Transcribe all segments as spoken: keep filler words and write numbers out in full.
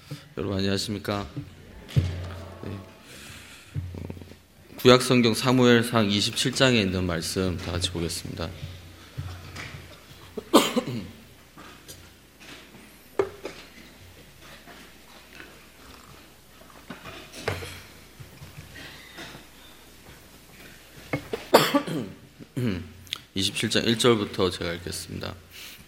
여러분 안녕하십니까? 네. 구약성경 사무엘상 이십칠 장에 있는 말씀 다 같이 보겠습니다. 이십칠 장 일 절부터 제가 읽겠습니다.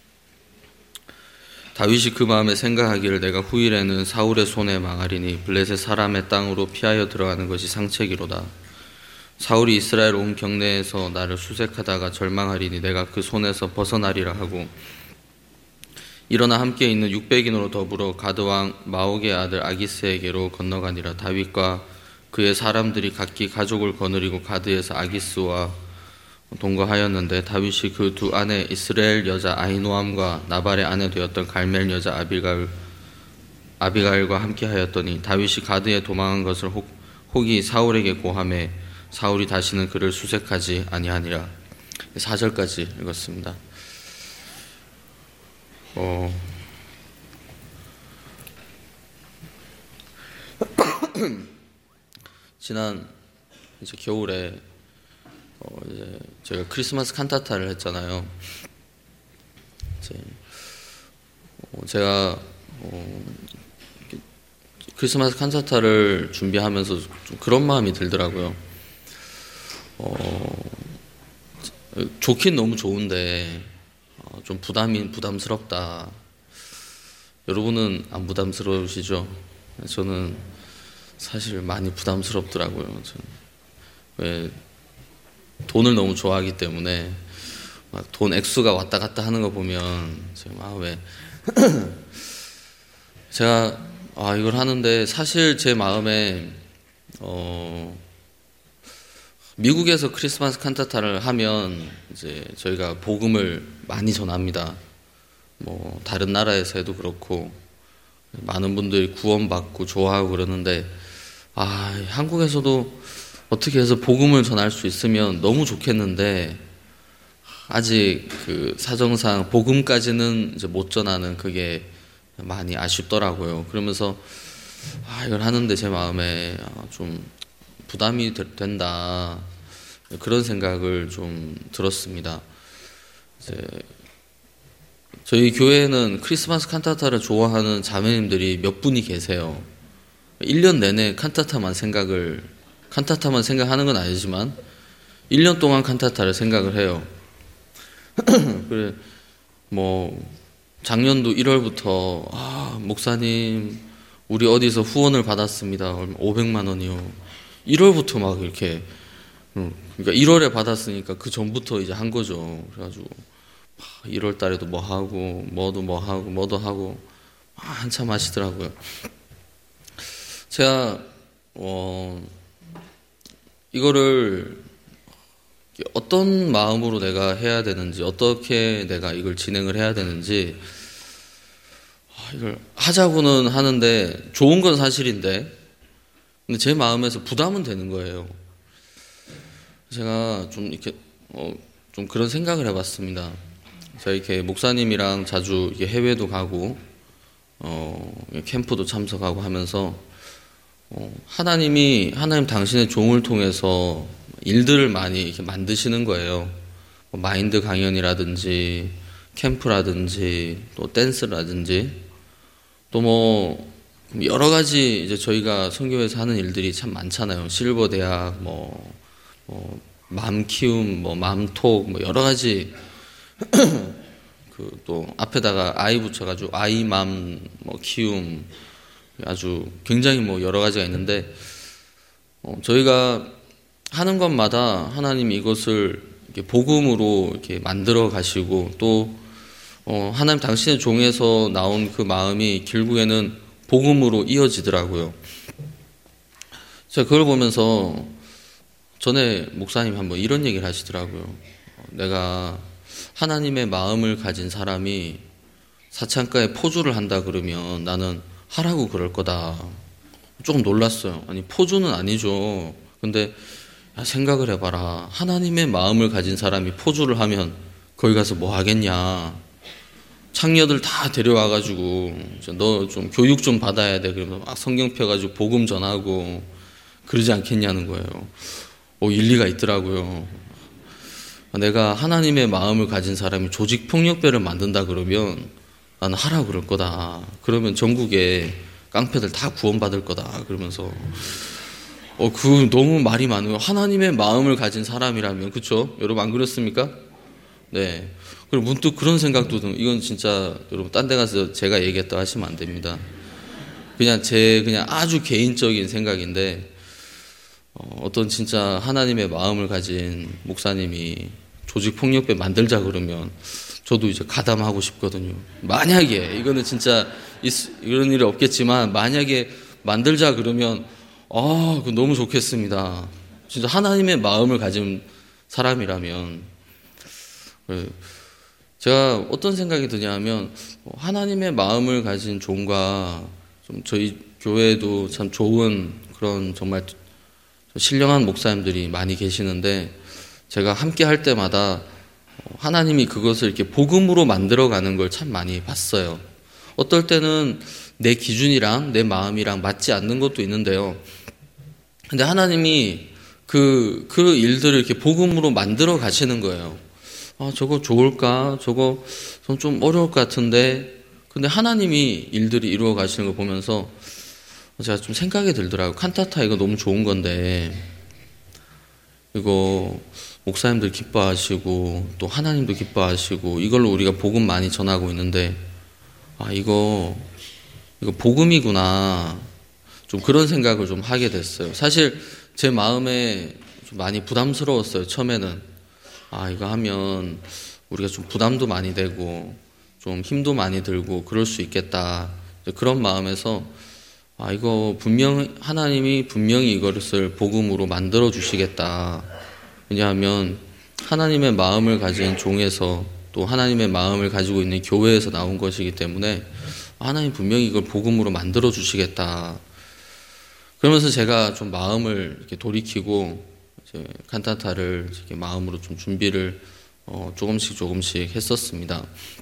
다윗이 그 마음에 생각하기를 내가 후일에는 사울의 손에 망하리니 블레셋 사람의 땅으로 피하여 들어가는 것이 상책이로다. 사울이 이스라엘 온 경내에서 나를 수색하다가 절망하리니 내가 그 손에서 벗어나리라 하고, 일어나 함께 있는 육백인으로 더불어 가드왕 마옥의 아들 아기스에게로 건너가니라. 다윗과 그의 사람들이 각기 가족을 거느리고 가드에서 아기스와 동거하였는데, 다윗이 그 두 아내 이스라엘 여자 아히노암과 나발의 아내 되었던 갈멜 여자 아비가일, 아비가일과 함께 하였더니, 다윗이 가드에 도망한 것을 혹, 혹이 사울에게 고하매 사울이 다시는 그를 수색하지 아니하니라. 사 절까지 읽었습니다. 어... 지난 이제 겨울에 어 이제 제가 크리스마스 칸타타를 했잖아요. 이제 어 제가 어 크리스마스 칸타타를 준비하면서 좀 그런 마음이 들더라고요. 어 좋긴 너무 좋은데 어 좀 부담이 부담스럽다. 여러분은 안 부담스러우시죠? 저는 사실 많이 부담스럽더라고요. 저는 왜 돈을 너무 좋아하기 때문에 막 돈 액수가 왔다 갔다 하는 거 보면 제가 아, 왜 제가 아 이걸 하는데, 사실 제 마음에 어 미국에서 크리스마스 칸타타를 하면 이제 저희가 복음을 많이 전합니다. 뭐 다른 나라에서 해도 그렇고 많은 분들이 구원받고 좋아하고 그러는데, 아 한국에서도 어떻게 해서 복음을 전할 수 있으면 너무 좋겠는데, 아직 그 사정상 복음까지는 이제 못 전하는 그게 많이 아쉽더라고요. 그러면서 아 이걸 하는데 제 마음에 좀 부담이 된다, 그런 생각을 좀 들었습니다. 이제 저희 교회에는 크리스마스 칸타타를 좋아하는 자매님들이 몇 분이 계세요. 일 년 내내 칸타타만 생각을 칸타타만 생각하는 건 아니지만 일 년 동안 칸타타를 생각을 해요. 그래 뭐 작년도 일월부터 아 목사님 우리 어디서 후원을 받았습니다. 오백만 원이요. 일월부터 막 이렇게, 그러니까 일월에 받았으니까 그 전부터 이제 한 거죠. 그래가지고 일월 달에도 뭐 하고 뭐도 뭐 하고 뭐도 하고 한참 하시더라고요. 제가 어 이거를 어떤 마음으로 내가 해야 되는지, 어떻게 내가 이걸 진행을 해야 되는지, 이걸 하자고는 하는데 좋은 건 사실인데 근데 제 마음에서 부담은 되는 거예요. 제가 좀 이렇게 어 좀 그런 생각을 해봤습니다. 제가 이렇게 목사님이랑 자주 해외도 가고 어 캠프도 참석하고 하면서 어, 하나님이, 하나님 당신의 종을 통해서 일들을 많이 이렇게 만드시는 거예요. 뭐 마인드 강연이라든지, 캠프라든지, 또 댄스라든지, 또 뭐, 여러 가지 이제 저희가 선교회에서 하는 일들이 참 많잖아요. 실버 대학, 뭐, 뭐, 맘 키움, 뭐, 맘톡, 뭐, 여러 가지, 그, 또, 앞에다가 아이 붙여가지고, 아이맘, 뭐, 키움, 아주 굉장히 뭐 여러 가지가 있는데, 어, 저희가 하는 것마다 하나님이 이것을 이렇게 복음으로 이렇게 만들어 가시고, 또 어, 하나님 당신의 종에서 나온 그 마음이 결국에는 복음으로 이어지더라고요. 제가 그걸 보면서 전에 목사님이 한번 이런 얘기를 하시더라고요. 내가 하나님의 마음을 가진 사람이 사창가에 포주를 한다 그러면 나는 하라고 그럴 거다. 조금 놀랐어요. 아니 포주는 아니죠. 근데 생각을 해봐라. 하나님의 마음을 가진 사람이 포주를 하면 거기 가서 뭐 하겠냐. 창녀들 다 데려와가지고 너 좀 교육 좀 받아야 돼. 그러면 막 성경 펴가지고 복음 전하고 그러지 않겠냐는 거예요. 오, 일리가 있더라고요. 내가 하나님의 마음을 가진 사람이 조직폭력배를 만든다 그러면 나는 하라고 그럴 거다. 그러면 전국에 깡패들 다 구원받을 거다. 그러면서 어, 그 너무 말이 많아요. 하나님의 마음을 가진 사람이라면, 그쵸? 여러분 안 그렇습니까? 네. 그리고 문득 그런 생각도 든, 이건 진짜 여러분 딴 데 가서 제가 얘기했다 하시면 안 됩니다. 그냥 제 그냥 아주 개인적인 생각인데 어, 어떤 진짜 하나님의 마음을 가진 목사님이 조직폭력배 만들자 그러면 저도 이제 가담하고 싶거든요. 만약에 이거는 진짜 있, 이런 일이 없겠지만 만약에 만들자 그러면 아, 그 너무 좋겠습니다. 진짜 하나님의 마음을 가진 사람이라면 제가 어떤 생각이 드냐면 하나님의 마음을 가진 종과 좀 저희 교회에도 참 좋은 그런 정말 신령한 목사님들이 많이 계시는데 제가 함께 할 때마다 하나님이 그것을 이렇게 복음으로 만들어가는 걸 참 많이 봤어요. 어떨 때는 내 기준이랑 내 마음이랑 맞지 않는 것도 있는데요. 근데 하나님이 그, 그 일들을 이렇게 복음으로 만들어 가시는 거예요. 아, 저거 좋을까? 저거 좀 어려울 것 같은데. 근데 하나님이 일들이 이루어 가시는 거 보면서 제가 좀 생각이 들더라고요. 칸타타 이거 너무 좋은 건데, 이거 목사님들 기뻐하시고, 또 하나님도 기뻐하시고, 이걸로 우리가 복음 많이 전하고 있는데, 아, 이거, 이거 복음이구나. 좀 그런 생각을 좀 하게 됐어요. 사실 제 마음에 좀 많이 부담스러웠어요. 처음에는. 아, 이거 하면 우리가 좀 부담도 많이 되고, 좀 힘도 많이 들고, 그럴 수 있겠다. 그런 마음에서 아, 이거 분명, 하나님이 분명히 이것을 복음으로 만들어 주시겠다. 왜냐하면 하나님의 마음을 가진 종에서 또 하나님의 마음을 가지고 있는 교회에서 나온 것이기 때문에 하나님 분명히 이걸 복음으로 만들어 주시겠다. 그러면서 제가 좀 마음을 이렇게 돌이키고 이제 칸타타를 이렇게 마음으로 좀 준비를 어, 조금씩 조금씩 했었습니다.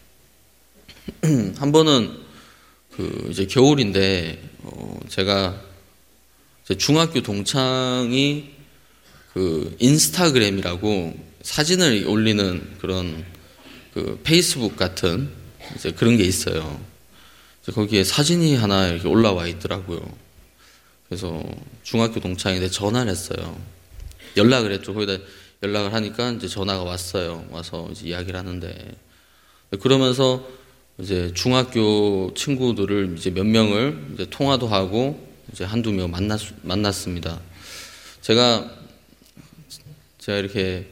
한 번은 그 이제 겨울인데 어 제가 제 중학교 동창이 그 인스타그램이라고 사진을 올리는 그런 그 페이스북 같은 이제 그런 게 있어요. 거기에 사진이 하나 이렇게 올라와 있더라고요. 그래서 중학교 동창인데 전화를 했어요. 연락을 했죠. 거기다 연락을 하니까 이제 전화가 왔어요. 와서 이제 이야기를 하는데 그러면서 이제 중학교 친구들을 이제 몇 명을 이제 통화도 하고 이제 한두 명 만났, 만났습니다. 제가, 제가 이렇게,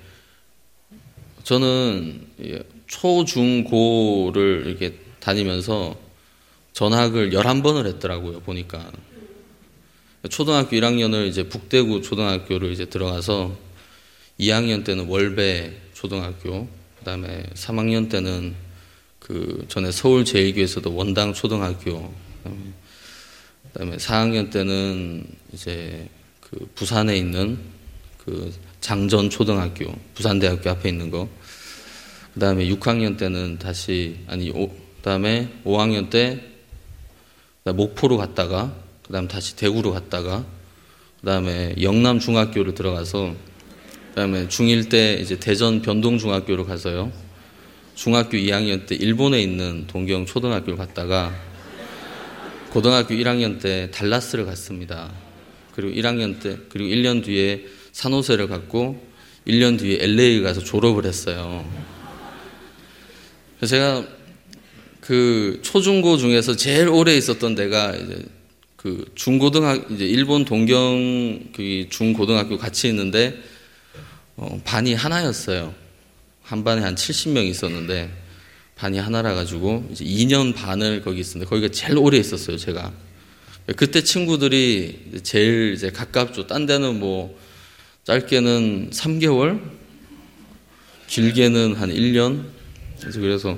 저는 초, 중, 고를 이렇게 다니면서 전학을 열한 번을 했더라고요, 보니까. 초등학교 일 학년을 이제 북대구 초등학교를 이제 들어가서 이 학년 때는 월배 초등학교, 그 다음에 삼 학년 때는 그 전에 서울제일교에서도 원당 초등학교, 그다음에 사 학년 때는 이제 그 부산에 있는 그 장전 초등학교, 부산대학교 앞에 있는 거, 그다음에 육 학년 때는 다시 아니 오, 그다음에 오 학년 때 목포로 갔다가 그다음 다시 대구로 갔다가 그다음에 영남 중학교로 들어가서 그다음에 중일 때 이제 대전 변동 중학교로 가서요. 중학교 이 학년 때 일본에 있는 동경 초등학교를 갔다가 고등학교 일 학년 때 달라스를 갔습니다. 그리고 일 학년 때 그리고 일 년 뒤에 산호세를 갔고 일 년 뒤에 엘에이를 가서 졸업을 했어요. 그래서 제가 그 초중고 중에서 제일 오래 있었던 데가 이제 그 중고등학교 이제 일본 동경 그 중고등학교 같이 있는데 어, 반이 하나였어요. 한 반에 한 칠십 명 있었는데 반이 하나라 가지고 이제 이 년 반을 거기 있었는데 거기가 제일 오래 있었어요, 제가. 그때 친구들이 제일 이제 가깝죠. 딴 데는 뭐 짧게는 삼 개월, 길게는 한 일 년. 그래서 그래서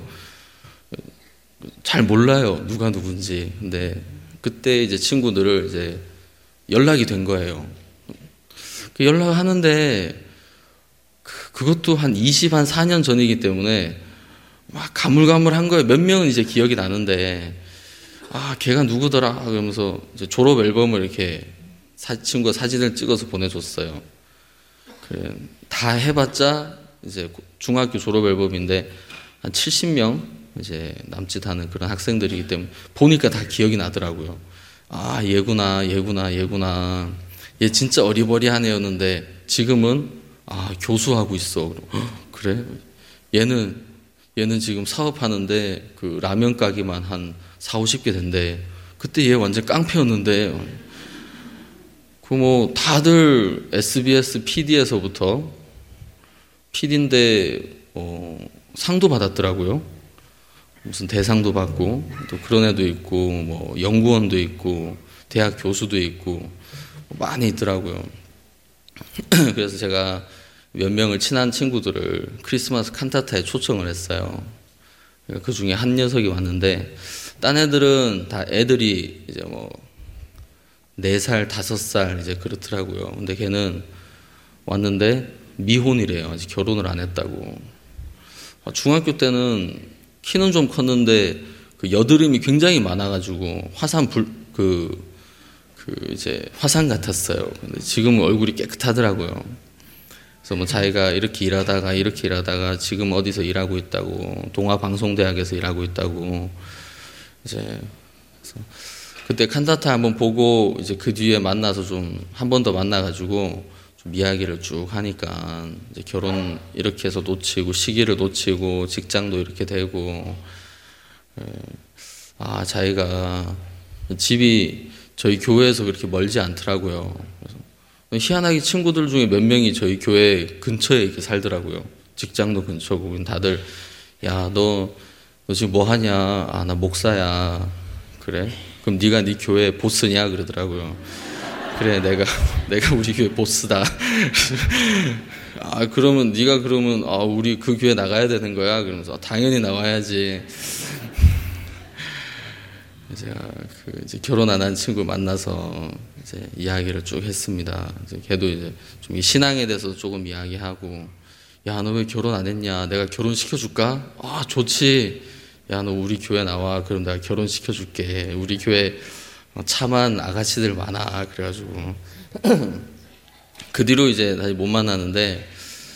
잘 몰라요, 누가 누군지. 근데 그때 이제 친구들을 이제 연락이 된 거예요. 그 연락을 하는데 그것도 한 이십, 한 사 년 전이기 때문에 막 가물가물한 거예요. 몇 명은 이제 기억이 나는데, 아, 걔가 누구더라? 그러면서 이제 졸업 앨범을 이렇게 사, 친구가 사진을 찍어서 보내줬어요. 그래, 다 해봤자 이제 중학교 졸업 앨범인데 한 칠십 명 이제 남짓하는 그런 학생들이기 때문에 보니까 다 기억이 나더라고요. 아, 얘구나, 얘구나, 얘구나. 얘 진짜 어리버리한 애였는데 지금은 아, 교수하고 있어. 그래? 얘는 얘는 지금 사업하는데 그 라면 가게만 한 사오십 개 된대. 그때 얘 완전 깡패였는데. 그 뭐 다들 에스비에스 피디에서부터 피디인데 어, 상도 받았더라고요. 무슨 대상도 받고 또 그런 애도 있고 뭐 연구원도 있고 대학 교수도 있고 많이 있더라고요. 그래서 제가 몇 명을 친한 친구들을 크리스마스 칸타타에 초청을 했어요. 그 중에 한 녀석이 왔는데 딴 애들은 다 애들이 이제 뭐 네 살, 다섯 살 이제 그렇더라고요. 근데 걔는 왔는데 미혼이래요. 아직 결혼을 안 했다고. 중학교 때는 키는 좀 컸는데 그 여드름이 굉장히 많아가지고 화산 불, 그, 그 이제 화산 같았어요. 근데 지금은 얼굴이 깨끗하더라고요. 그래서 뭐 자기가 이렇게 일하다가 이렇게 일하다가 지금 어디서 일하고 있다고, 동아방송대학에서 일하고 있다고. 이제 그래서 그때 칸타타 한번 보고 이제 그 뒤에 만나서 좀 한 번 더 만나가지고 좀 이야기를 쭉 하니까 이제 결혼 이렇게 해서 놓치고 시기를 놓치고 직장도 이렇게 되고, 아, 자기가 집이 저희 교회에서 그렇게 멀지 않더라고요. 그래서 희한하게 친구들 중에 몇 명이 저희 교회 근처에 이렇게 살더라고요. 직장도 근처고. 다들 야, 너, 너 지금 뭐 하냐? 아, 나 목사야. 그래? 그럼 네가 네 교회 보스냐? 그러더라고요. 그래, 내가 내가 우리 교회 보스다. 아, 그러면 네가 그러면 아, 우리 그 교회 나가야 되는 거야? 그러면서 당연히 나와야지. 제가 그 이제 결혼 안 한 친구 만나서 이제 이야기를 쭉 했습니다. 이제 걔도 이제 좀 신앙에 대해서 조금 이야기하고, 야, 너 왜 결혼 안 했냐? 내가 결혼 시켜줄까? 아, 좋지. 야, 너 우리 교회 나와. 그럼 내가 결혼 시켜줄게. 우리 교회 참한 아가씨들 많아. 그래가지고 그 뒤로 이제 다시 못 만나는데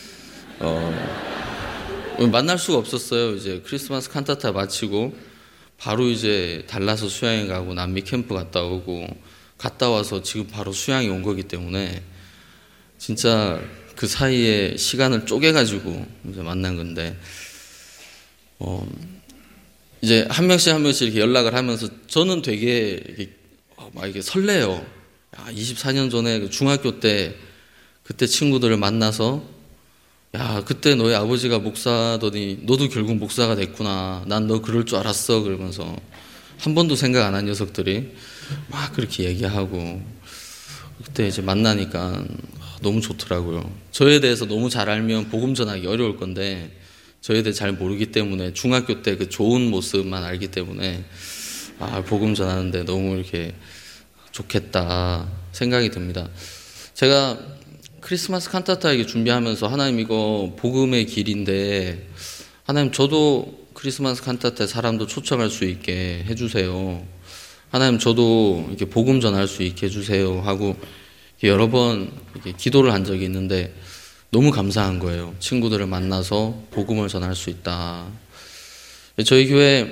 어, 만날 수가 없었어요. 이제 크리스마스 칸타타 마치고 바로 이제 달라서 수양에 가고 남미 캠프 갔다 오고 갔다 와서 지금 바로 수양이 온 거기 때문에 진짜 그 사이에 시간을 쪼개가지고 이제 만난 건데, 어, 이제 한 명씩 한 명씩 이렇게 연락을 하면서 저는 되게 이렇게 막 이게 설레요. 야, 이십사 년 전에 중학교 때 그때 친구들을 만나서, 야, 그때 너희 아버지가 목사더니 너도 결국 목사가 됐구나. 난 너 그럴 줄 알았어. 그러면서 한 번도 생각 안 한 녀석들이 막 그렇게 얘기하고, 그때 이제 만나니까 너무 좋더라고요. 저에 대해서 너무 잘 알면 복음 전하기 어려울 건데 저에 대해 잘 모르기 때문에 중학교 때 그 좋은 모습만 알기 때문에 아, 복음 전하는데 너무 이렇게 좋겠다 생각이 듭니다. 제가 크리스마스 칸타타 이게 준비하면서 하나님 이거 복음의 길인데 하나님 저도 크리스마스 칸타타 사람도 초청할 수 있게 해주세요. 하나님 저도 이렇게 복음 전할 수 있게 해주세요 하고 여러 번 이렇게 기도를 한 적이 있는데 너무 감사한 거예요. 친구들을 만나서 복음을 전할 수 있다. 저희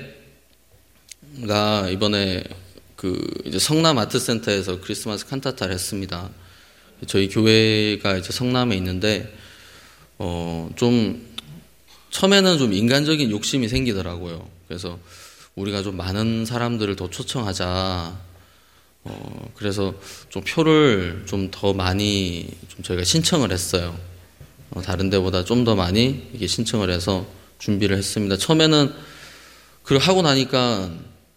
교회가 이번에 그 이제 성남 아트센터에서 크리스마스 칸타타를 했습니다. 저희 교회가 이제 성남에 있는데 어 좀 처음에는 좀 인간적인 욕심이 생기더라고요. 그래서 우리가 좀 많은 사람들을 더 초청하자. 어 그래서 좀 표를 좀 더 많이 좀 저희가 신청을 했어요. 어, 다른 데보다 좀 더 많이 이게 신청을 해서 준비를 했습니다. 처음에는 그걸 하고 나니까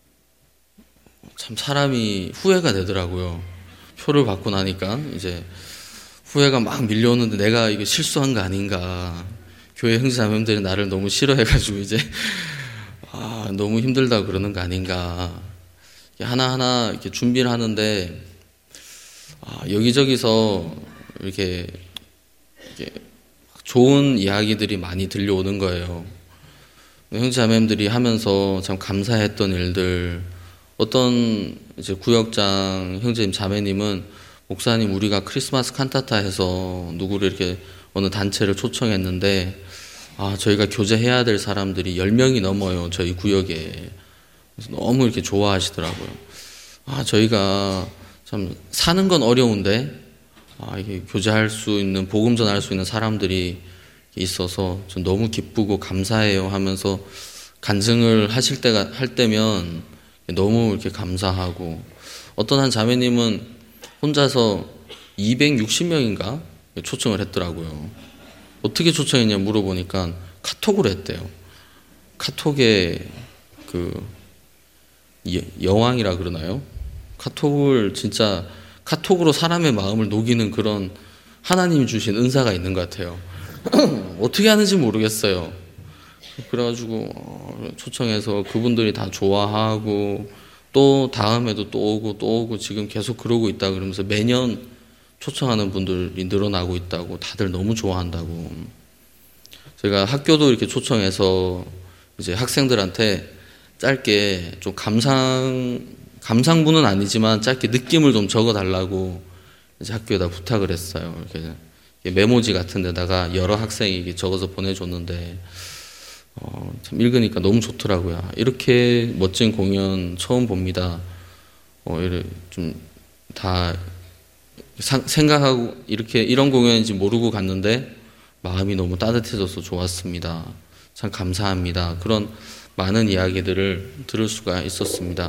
참 사람이 후회가 되더라고요. 표를 받고 나니까 이제 후회가 막 밀려오는데 내가 이거 실수한 거 아닌가. 교회 형제자매들이 나를 너무 싫어해가지고 이제 아, 너무 힘들다고 그러는 거 아닌가. 하나하나 이렇게 준비를 하는데 아, 여기저기서 이렇게, 이렇게 좋은 이야기들이 많이 들려오는 거예요. 형제자매님들이 하면서 참 감사했던 일들, 어떤 이제 구역장 형제님 자매님은 목사님 우리가 크리스마스 칸타타 해서 누구를 이렇게 어느 단체를 초청했는데 아 저희가 교제해야 될 사람들이 열 명이 넘어요 저희 구역에. 그래서 너무 이렇게 좋아하시더라고요. 아 저희가 참 사는 건 어려운데 아 이게 교제할 수 있는 복음 전할 수 있는 사람들이 있어서 좀 너무 기쁘고 감사해요 하면서 간증을 하실 때가 할 때면 너무 이렇게 감사하고, 어떤 한 자매님은 혼자서 이백육십 명인가 초청을 했더라고요. 어떻게 초청했냐 물어보니까 카톡으로 했대요. 카톡에 그 여왕이라 그러나요? 카톡을 진짜 카톡으로 사람의 마음을 녹이는 그런 하나님이 주신 은사가 있는 것 같아요. 어떻게 하는지 모르겠어요. 그래가지고 초청해서 그분들이 다 좋아하고 또 다음에도 또 오고 또 오고 지금 계속 그러고 있다 그러면서 매년 초청하는 분들이 늘어나고 있다고, 다들 너무 좋아한다고. 제가 학교도 이렇게 초청해서 이제 학생들한테 짧게 좀 감상 감상문은 아니지만 짧게 느낌을 좀 적어달라고 이제 학교에다 부탁을 했어요. 이렇게 메모지 같은 데다가 여러 학생이 적어서 보내줬는데 어, 참 읽으니까 너무 좋더라고요. 이렇게 멋진 공연 처음 봅니다. 어, 좀 다 생각하고 이렇게 이런 공연인지 모르고 갔는데 마음이 너무 따뜻해져서 좋았습니다. 참 감사합니다. 그런 많은 이야기들을 들을 수가 있었습니다.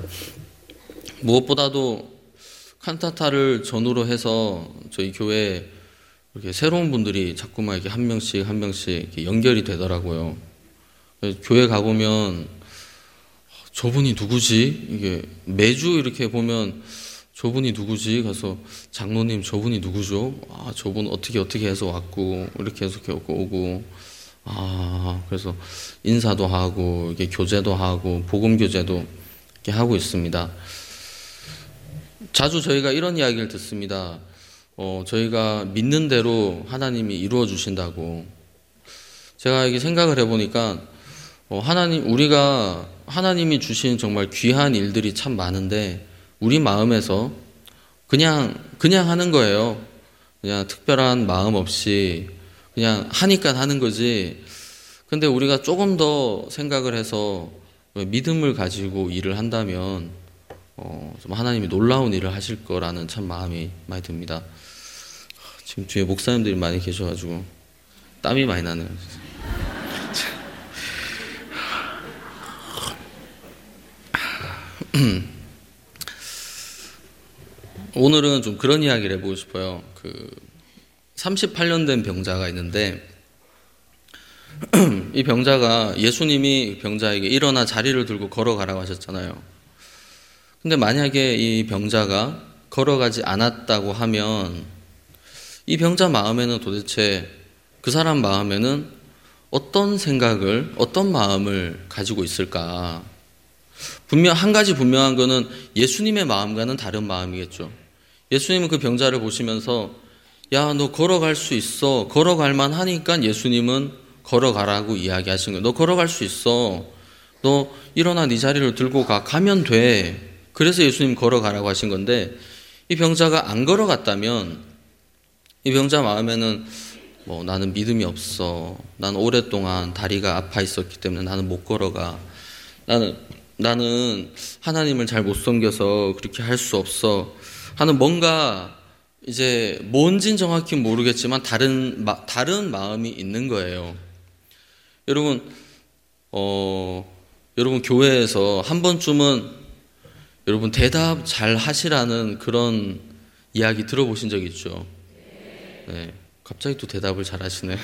무엇보다도 칸타타를 전후로 해서 저희 교회에 이렇게 새로운 분들이 자꾸만 이렇게 한 명씩 한 명씩 이렇게 연결이 되더라고요. 교회 가보면 저분이 누구지? 이게 매주 이렇게 보면 저분이 누구지? 가서 장로님 저분이 누구죠? 아 저분 어떻게 어떻게 해서 왔고 이렇게 해서 오고 아 그래서 인사도 하고 이렇게 교제도 하고 복음 교제도 이렇게 하고 있습니다. 자주 저희가 이런 이야기를 듣습니다. 어, 저희가 믿는 대로 하나님이 이루어 주신다고. 제가 이게 생각을 해보니까 어, 하나님 우리가 하나님이 주신 정말 귀한 일들이 참 많은데 우리 마음에서 그냥 그냥 하는 거예요. 그냥 특별한 마음 없이 그냥 하니까 하는 거지. 근데 우리가 조금 더 생각을 해서 믿음을 가지고 일을 한다면 어, 좀 하나님이 놀라운 일을 하실 거라는 참 마음이 많이 듭니다. 지금 뒤에 목사님들이 많이 계셔가지고 땀이 많이 나네요. 오늘은 좀 그런 이야기를 해보고 싶어요. 그 삼십팔 년 된 병자가 있는데 이 병자가 예수님이 병자에게 일어나 자리를 들고 걸어가라고 하셨잖아요. 근데 만약에 이 병자가 걸어가지 않았다고 하면 이 병자 마음에는 도대체 그 사람 마음에는 어떤 생각을, 어떤 마음을 가지고 있을까? 분명, 한 가지 분명한 거는 예수님의 마음과는 다른 마음이겠죠. 예수님은 그 병자를 보시면서 야, 너 걸어갈 수 있어. 걸어갈 만 하니까 예수님은 걸어가라고 이야기하신 거예요. 너 걸어갈 수 있어. 너 일어나 네 자리를 들고 가. 가면 돼. 그래서 예수님 걸어가라고 하신 건데 이 병자가 안 걸어갔다면 이 병자 마음에는 뭐 나는 믿음이 없어. 난 오랫동안 다리가 아파 있었기 때문에 나는 못 걸어가. 나는 나는 하나님을 잘 못 섬겨서 그렇게 할 수 없어 하는 뭔가 이제 뭔진 정확히 모르겠지만 다른 마, 다른 마음이 있는 거예요. 여러분 어 여러분 교회에서 한 번쯤은 여러분 대답 잘 하시라는 그런 이야기 들어보신 적 있죠? 네, 갑자기 또 대답을 잘 하시네.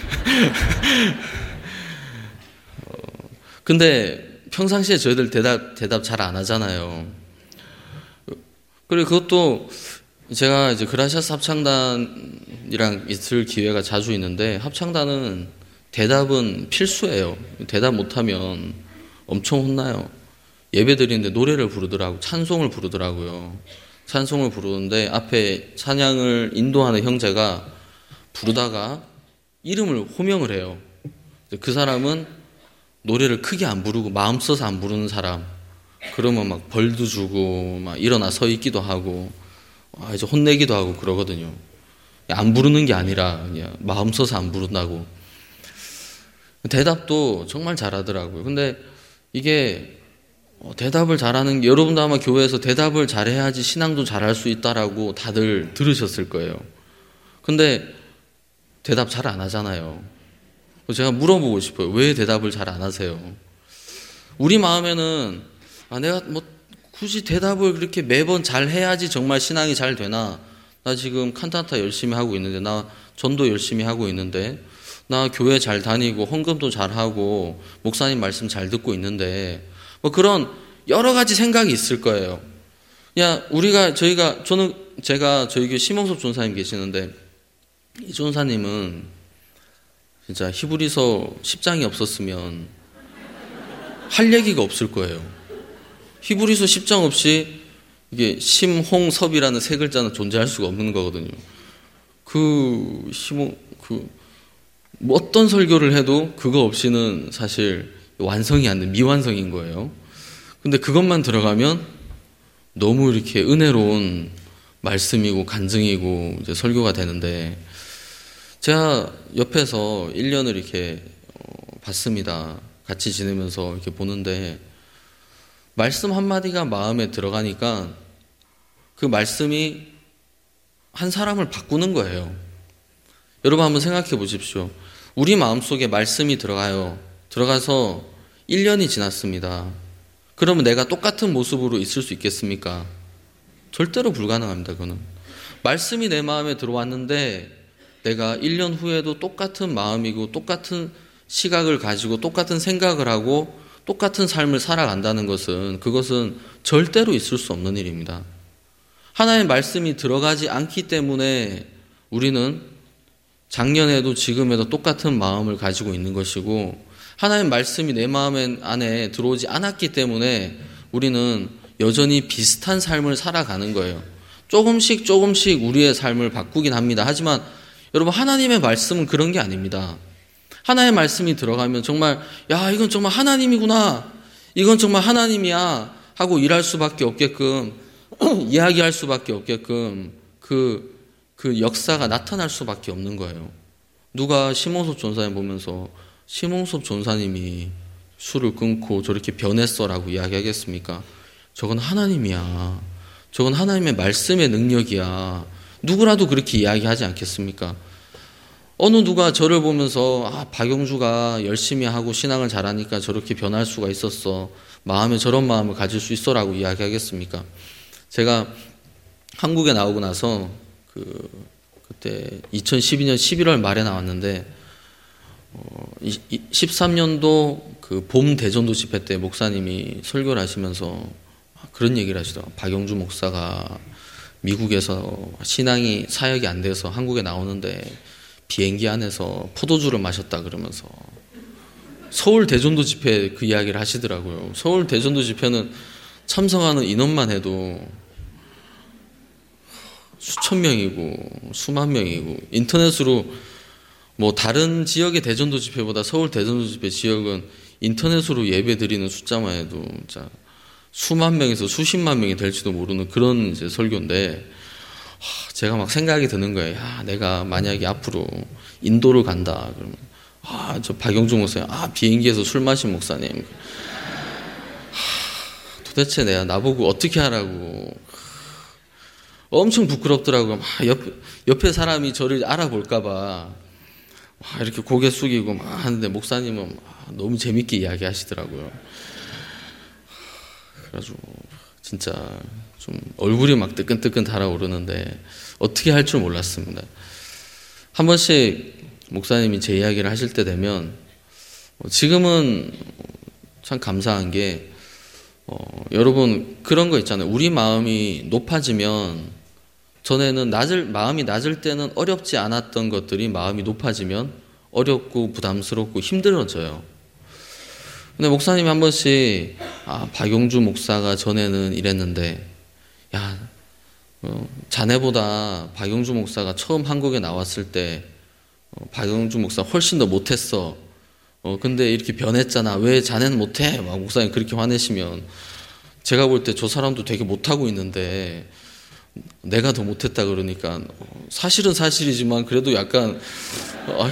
어, 근데 평상시에 저희들 대답 대답 잘 안 하잖아요. 그리고 그것도 제가 이제 그라시아스 합창단이랑 있을 기회가 자주 있는데 합창단은 대답은 필수예요. 대답 못하면 엄청 혼나요. 예배 드리는데 노래를 부르더라고, 찬송을 부르더라고요. 찬송을 부르는데 앞에 찬양을 인도하는 형제가 부르다가 이름을 호명을 해요. 그 사람은 노래를 크게 안 부르고 마음 써서 안 부르는 사람, 그러면 막 벌도 주고 막 일어나 서 있기도 하고 아, 이제 혼내기도 하고 그러거든요. 안 부르는 게 아니라 그냥 마음 써서 안 부른다고. 대답도 정말 잘하더라고요. 근데 이게 대답을 잘하는 게, 여러분도 아마 교회에서 대답을 잘해야지 신앙도 잘할 수 있다라고 다들 들으셨을 거예요. 근데 대답 잘 안 하잖아요. 제가 물어보고 싶어요. 왜 대답을 잘 안 하세요? 우리 마음에는 아, 내가 뭐 굳이 대답을 그렇게 매번 잘 해야지 정말 신앙이 잘 되나? 나 지금 칸타타 열심히 하고 있는데, 나 전도 열심히 하고 있는데, 나 교회 잘 다니고 헌금도 잘 하고 목사님 말씀 잘 듣고 있는데, 뭐 그런 여러 가지 생각이 있을 거예요. 그냥 우리가 저희가 저는 제가 저희 교회 심홍섭 전사님 계시는데, 이 전사님은 진짜 히브리서 십 장이 없었으면 할 얘기가 없을 거예요. 히브리서 십 장 없이 이게 심홍섭이라는 세 글자는 존재할 수가 없는 거거든요. 그 심홍 그 뭐 어떤 설교를 해도 그거 없이는 사실 완성이 안 돼, 미완성인 거예요. 근데 그것만 들어가면 너무 이렇게 은혜로운 말씀이고 간증이고 이제 설교가 되는데, 제가 옆에서 일 년을 이렇게 봤습니다. 같이 지내면서 이렇게 보는데, 말씀 한마디가 마음에 들어가니까 그 말씀이 한 사람을 바꾸는 거예요. 여러분 한번 생각해 보십시오. 우리 마음속에 말씀이 들어가요. 들어가서 일 년이 지났습니다. 그러면 내가 똑같은 모습으로 있을 수 있겠습니까? 절대로 불가능합니다. 그거는. 말씀이 내 마음에 들어왔는데 내가 일 년 후에도 똑같은 마음이고 똑같은 시각을 가지고 똑같은 생각을 하고 똑같은 삶을 살아간다는 것은, 그것은 절대로 있을 수 없는 일입니다. 하나님의 말씀이 들어가지 않기 때문에 우리는 작년에도 지금에도 똑같은 마음을 가지고 있는 것이고, 하나님의 말씀이 내 마음 안에 들어오지 않았기 때문에 우리는 여전히 비슷한 삶을 살아가는 거예요. 조금씩 조금씩 우리의 삶을 바꾸긴 합니다. 하지만 여러분, 하나님의 말씀은 그런 게 아닙니다. 하나님의 말씀이 들어가면 정말 야, 이건 정말 하나님이구나, 이건 정말 하나님이야 하고 일할 수밖에 없게끔 이야기할 수밖에 없게끔 그, 그 역사가 나타날 수밖에 없는 거예요. 누가 심홍섭 전사님 보면서 심홍섭 전사님이 술을 끊고 저렇게 변했어라고 이야기하겠습니까? 저건 하나님이야. 저건 하나님의 말씀의 능력이야. 누구라도 그렇게 이야기하지 않겠습니까? 어느 누가 저를 보면서 아, 박영주가 열심히 하고 신앙을 잘하니까 저렇게 변할 수가 있었어, 마음에 저런 마음을 가질 수 있어라고 이야기하겠습니까? 제가 한국에 나오고 나서 그 그때 이천십이 년 십일월 말에 나왔는데, 어, 십삼 년도 그 봄 대전도 집회 때 목사님이 설교를 하시면서 그런 얘기를 하시더라고요. 박영주 목사가 미국에서 신앙이 사역이 안 돼서 한국에 나오는데 비행기 안에서 포도주를 마셨다 그러면서 서울 대전도 집회 그 이야기를 하시더라고요. 서울 대전도 집회는 참석하는 인원만 해도 수천 명이고 수만 명이고, 인터넷으로 뭐 다른 지역의 대전도 집회보다 서울 대전도 집회 지역은 인터넷으로 예배 드리는 숫자만 해도 진짜 수만 명에서 수십만 명이 될지도 모르는 그런 이제 설교인데, 제가 막 생각이 드는 거예요. 야, 내가 만약에 앞으로 인도를 간다 그러면 아, 저 박영주 목사님, 아, 비행기에서 술 마신 목사님, 하, 도대체 내가 나보고 어떻게 하라고. 엄청 부끄럽더라고요. 막 옆, 옆에 사람이 저를 알아볼까봐 막 이렇게 고개 숙이고 막 하는데, 목사님은 너무 재밌게 이야기 하시더라고요. 그래가지고 진짜 좀 얼굴이 막 뜨끈뜨끈 달아오르는데 어떻게 할 줄 몰랐습니다. 한 번씩 목사님이 제 이야기를 하실 때 되면, 지금은 참 감사한 게, 어, 여러분 그런 거 있잖아요. 우리 마음이 높아지면, 전에는 낮을, 마음이 낮을 때는 어렵지 않았던 것들이 마음이 높아지면 어렵고 부담스럽고 힘들어져요. 근데 목사님이 한 번씩 아, 박용주 목사가 전에는 이랬는데, 야, 어, 자네보다 박용주 목사가 처음 한국에 나왔을 때 어, 박용주 목사 훨씬 더 못했어. 어, 근데 이렇게 변했잖아. 왜 자네는 못해? 막 목사님 그렇게 화내시면 제가 볼 때 저 사람도 되게 못하고 있는데 내가 더 못했다 그러니까 사실은 사실이지만 그래도 약간 어,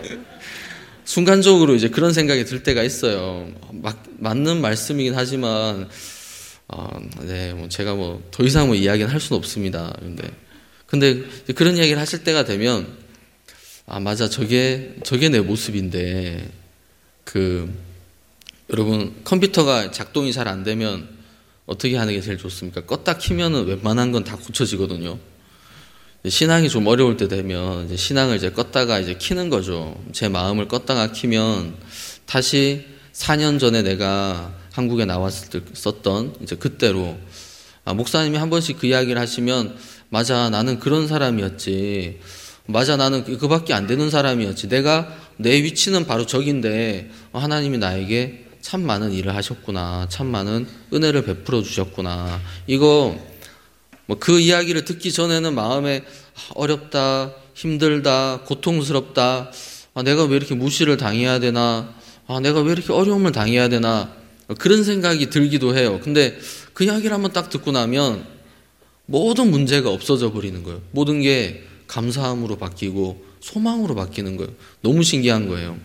순간적으로 이제 그런 생각이 들 때가 있어요. 막, 맞는 말씀이긴 하지만 어, 네, 뭐 제가 뭐 더 이상 뭐 이야기는 할 수는 없습니다. 근데 근데 그런 이야기를 하실 때가 되면 아 맞아 저게 저게 내 모습인데 그 여러분 컴퓨터가 작동이 잘 안 되면 어떻게 하는 게 제일 좋습니까? 껐다 키면은 웬만한 건 다 고쳐지거든요. 신앙이 좀 어려울 때 되면 이제 신앙을 이제 껐다가 이제 키는 거죠. 제 마음을 껐다가 키면 다시 사 년 전에 내가 한국에 나왔을 때 썼던 이제 그때로 아, 목사님이 한 번씩 그 이야기를 하시면 맞아 나는 그런 사람이었지. 맞아 나는 그밖에 안 되는 사람이었지. 내가 내 위치는 바로 저긴데 하나님이 나에게 참 많은 일을 하셨구나. 참 많은 은혜를 베풀어 주셨구나. 이거 뭐 그 이야기를 듣기 전에는 마음에 어렵다, 힘들다, 고통스럽다. 아, 내가 왜 이렇게 무시를 당해야 되나? 아, 내가 왜 이렇게 어려움을 당해야 되나? 그런 생각이 들기도 해요. 근데 그 이야기를 한번 딱 듣고 나면 모든 문제가 없어져 버리는 거예요. 모든 게 감사함으로 바뀌고 소망으로 바뀌는 거예요. 너무 신기한 거예요.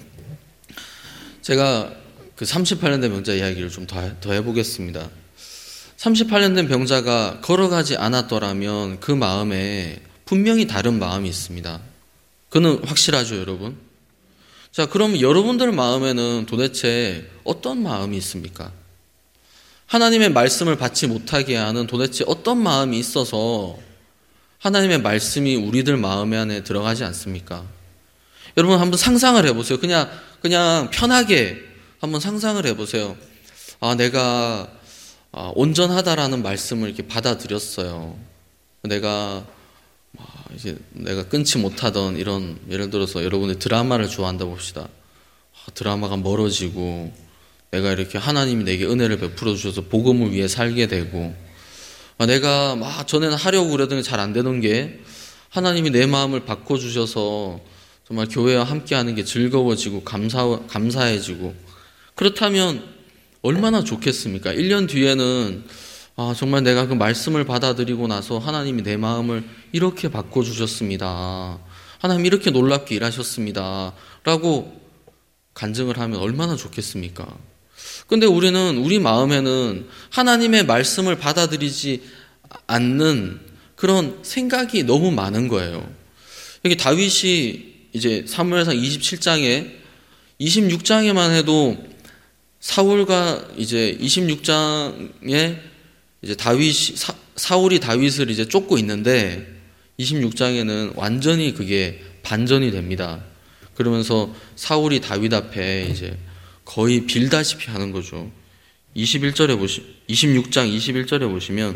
제가 그 삼십팔 년 된 병자 이야기를 좀 더, 더 해보겠습니다. 삼십팔 년 된 병자가 걸어가지 않았더라면 그 마음에 분명히 다른 마음이 있습니다. 그는 확실하죠, 여러분? 자, 그럼 여러분들 마음에는 도대체 어떤 마음이 있습니까? 하나님의 말씀을 받지 못하게 하는 도대체 어떤 마음이 있어서 하나님의 말씀이 우리들 마음 안에 들어가지 않습니까? 여러분 한번 상상을 해보세요. 그냥, 그냥 편하게 한번 상상을 해보세요. 아, 내가 온전하다라는 말씀을 이렇게 받아들였어요. 내가 이제 내가 끊지 못하던 이런 예를 들어서 여러분이 드라마를 좋아한다 봅시다. 드라마가 멀어지고 내가 이렇게 하나님이 내게 은혜를 베풀어 주셔서 복음을 위해 살게 되고 내가 막 전에는 하려고 그러던 게 잘 안 되는 게 하나님이 내 마음을 바꿔주셔서 정말 교회와 함께하는 게 즐거워지고 감사, 감사해지고 그렇다면 얼마나 좋겠습니까? 일 년 뒤에는 아, 정말 내가 그 말씀을 받아들이고 나서 하나님이 내 마음을 이렇게 바꿔주셨습니다. 하나님 이렇게 놀랍게 일하셨습니다. 라고 간증을 하면 얼마나 좋겠습니까? 근데 우리는 우리 마음에는 하나님의 말씀을 받아들이지 않는 그런 생각이 너무 많은 거예요. 여기 다윗이 이제 사무엘상 이십칠 장에 이십육 장에만 해도 사울과 이제 이십육 장에 이제 다윗이 사, 사울이 다윗을 이제 쫓고 있는데 이십육 장에는 완전히 그게 반전이 됩니다. 그러면서 사울이 다윗 앞에 이제 거의 빌다시피 하는 거죠. 이십일 절에 보시, 이십육 장 이십일 절에 보시면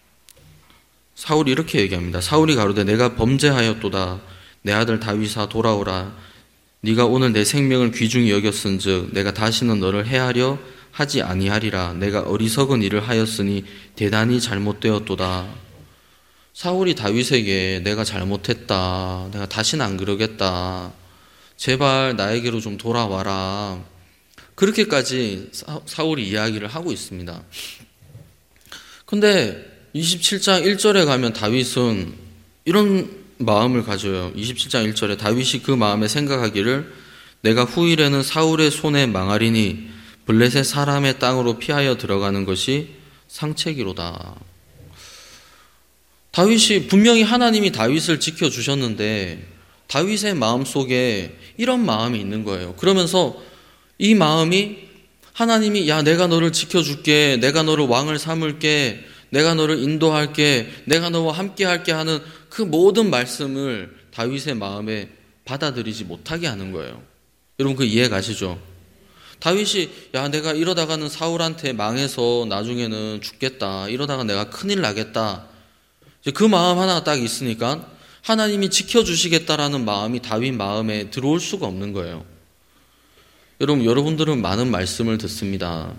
사울이 이렇게 얘기합니다. 사울이 가로되 내가 범죄하였도다. 내 아들 다윗아 돌아오라. 네가 오늘 내 생명을 귀중히 여겼은즉 내가 다시는 너를 해하려 하지 아니하리라. 내가 어리석은 일을 하였으니 대단히 잘못되었도다. 사울이 다윗에게 내가 잘못했다. 내가 다시는 안 그러겠다. 제발 나에게로 좀 돌아와라. 그렇게까지 사울이 이야기를 하고 있습니다. 근데 이십칠 장 일 절에 가면 다윗은 이런 마음을 가져요. 이십칠 장 일 절에 다윗이 그 마음에 생각하기를 내가 후일에는 사울의 손에 망하리니 블레셋 사람의 땅으로 피하여 들어가는 것이 상책이로다. 다윗이 분명히 하나님이 다윗을 지켜주셨는데 다윗의 마음속에 이런 마음이 있는 거예요. 그러면서 이 마음이 하나님이 야 내가 너를 지켜줄게, 내가 너를 왕을 삼을게, 내가 너를 인도할게, 내가 너와 함께할게 하는 그 모든 말씀을 다윗의 마음에 받아들이지 못하게 하는 거예요. 여러분 그 이해 가시죠? 다윗이 야 내가 이러다가는 사울한테 망해서 나중에는 죽겠다, 이러다가 내가 큰일 나겠다, 이제 그 마음 하나가 딱 있으니까 하나님이 지켜주시겠다라는 마음이 다윗 마음에 들어올 수가 없는 거예요. 여러분 여러분들은 많은 말씀을 듣습니다.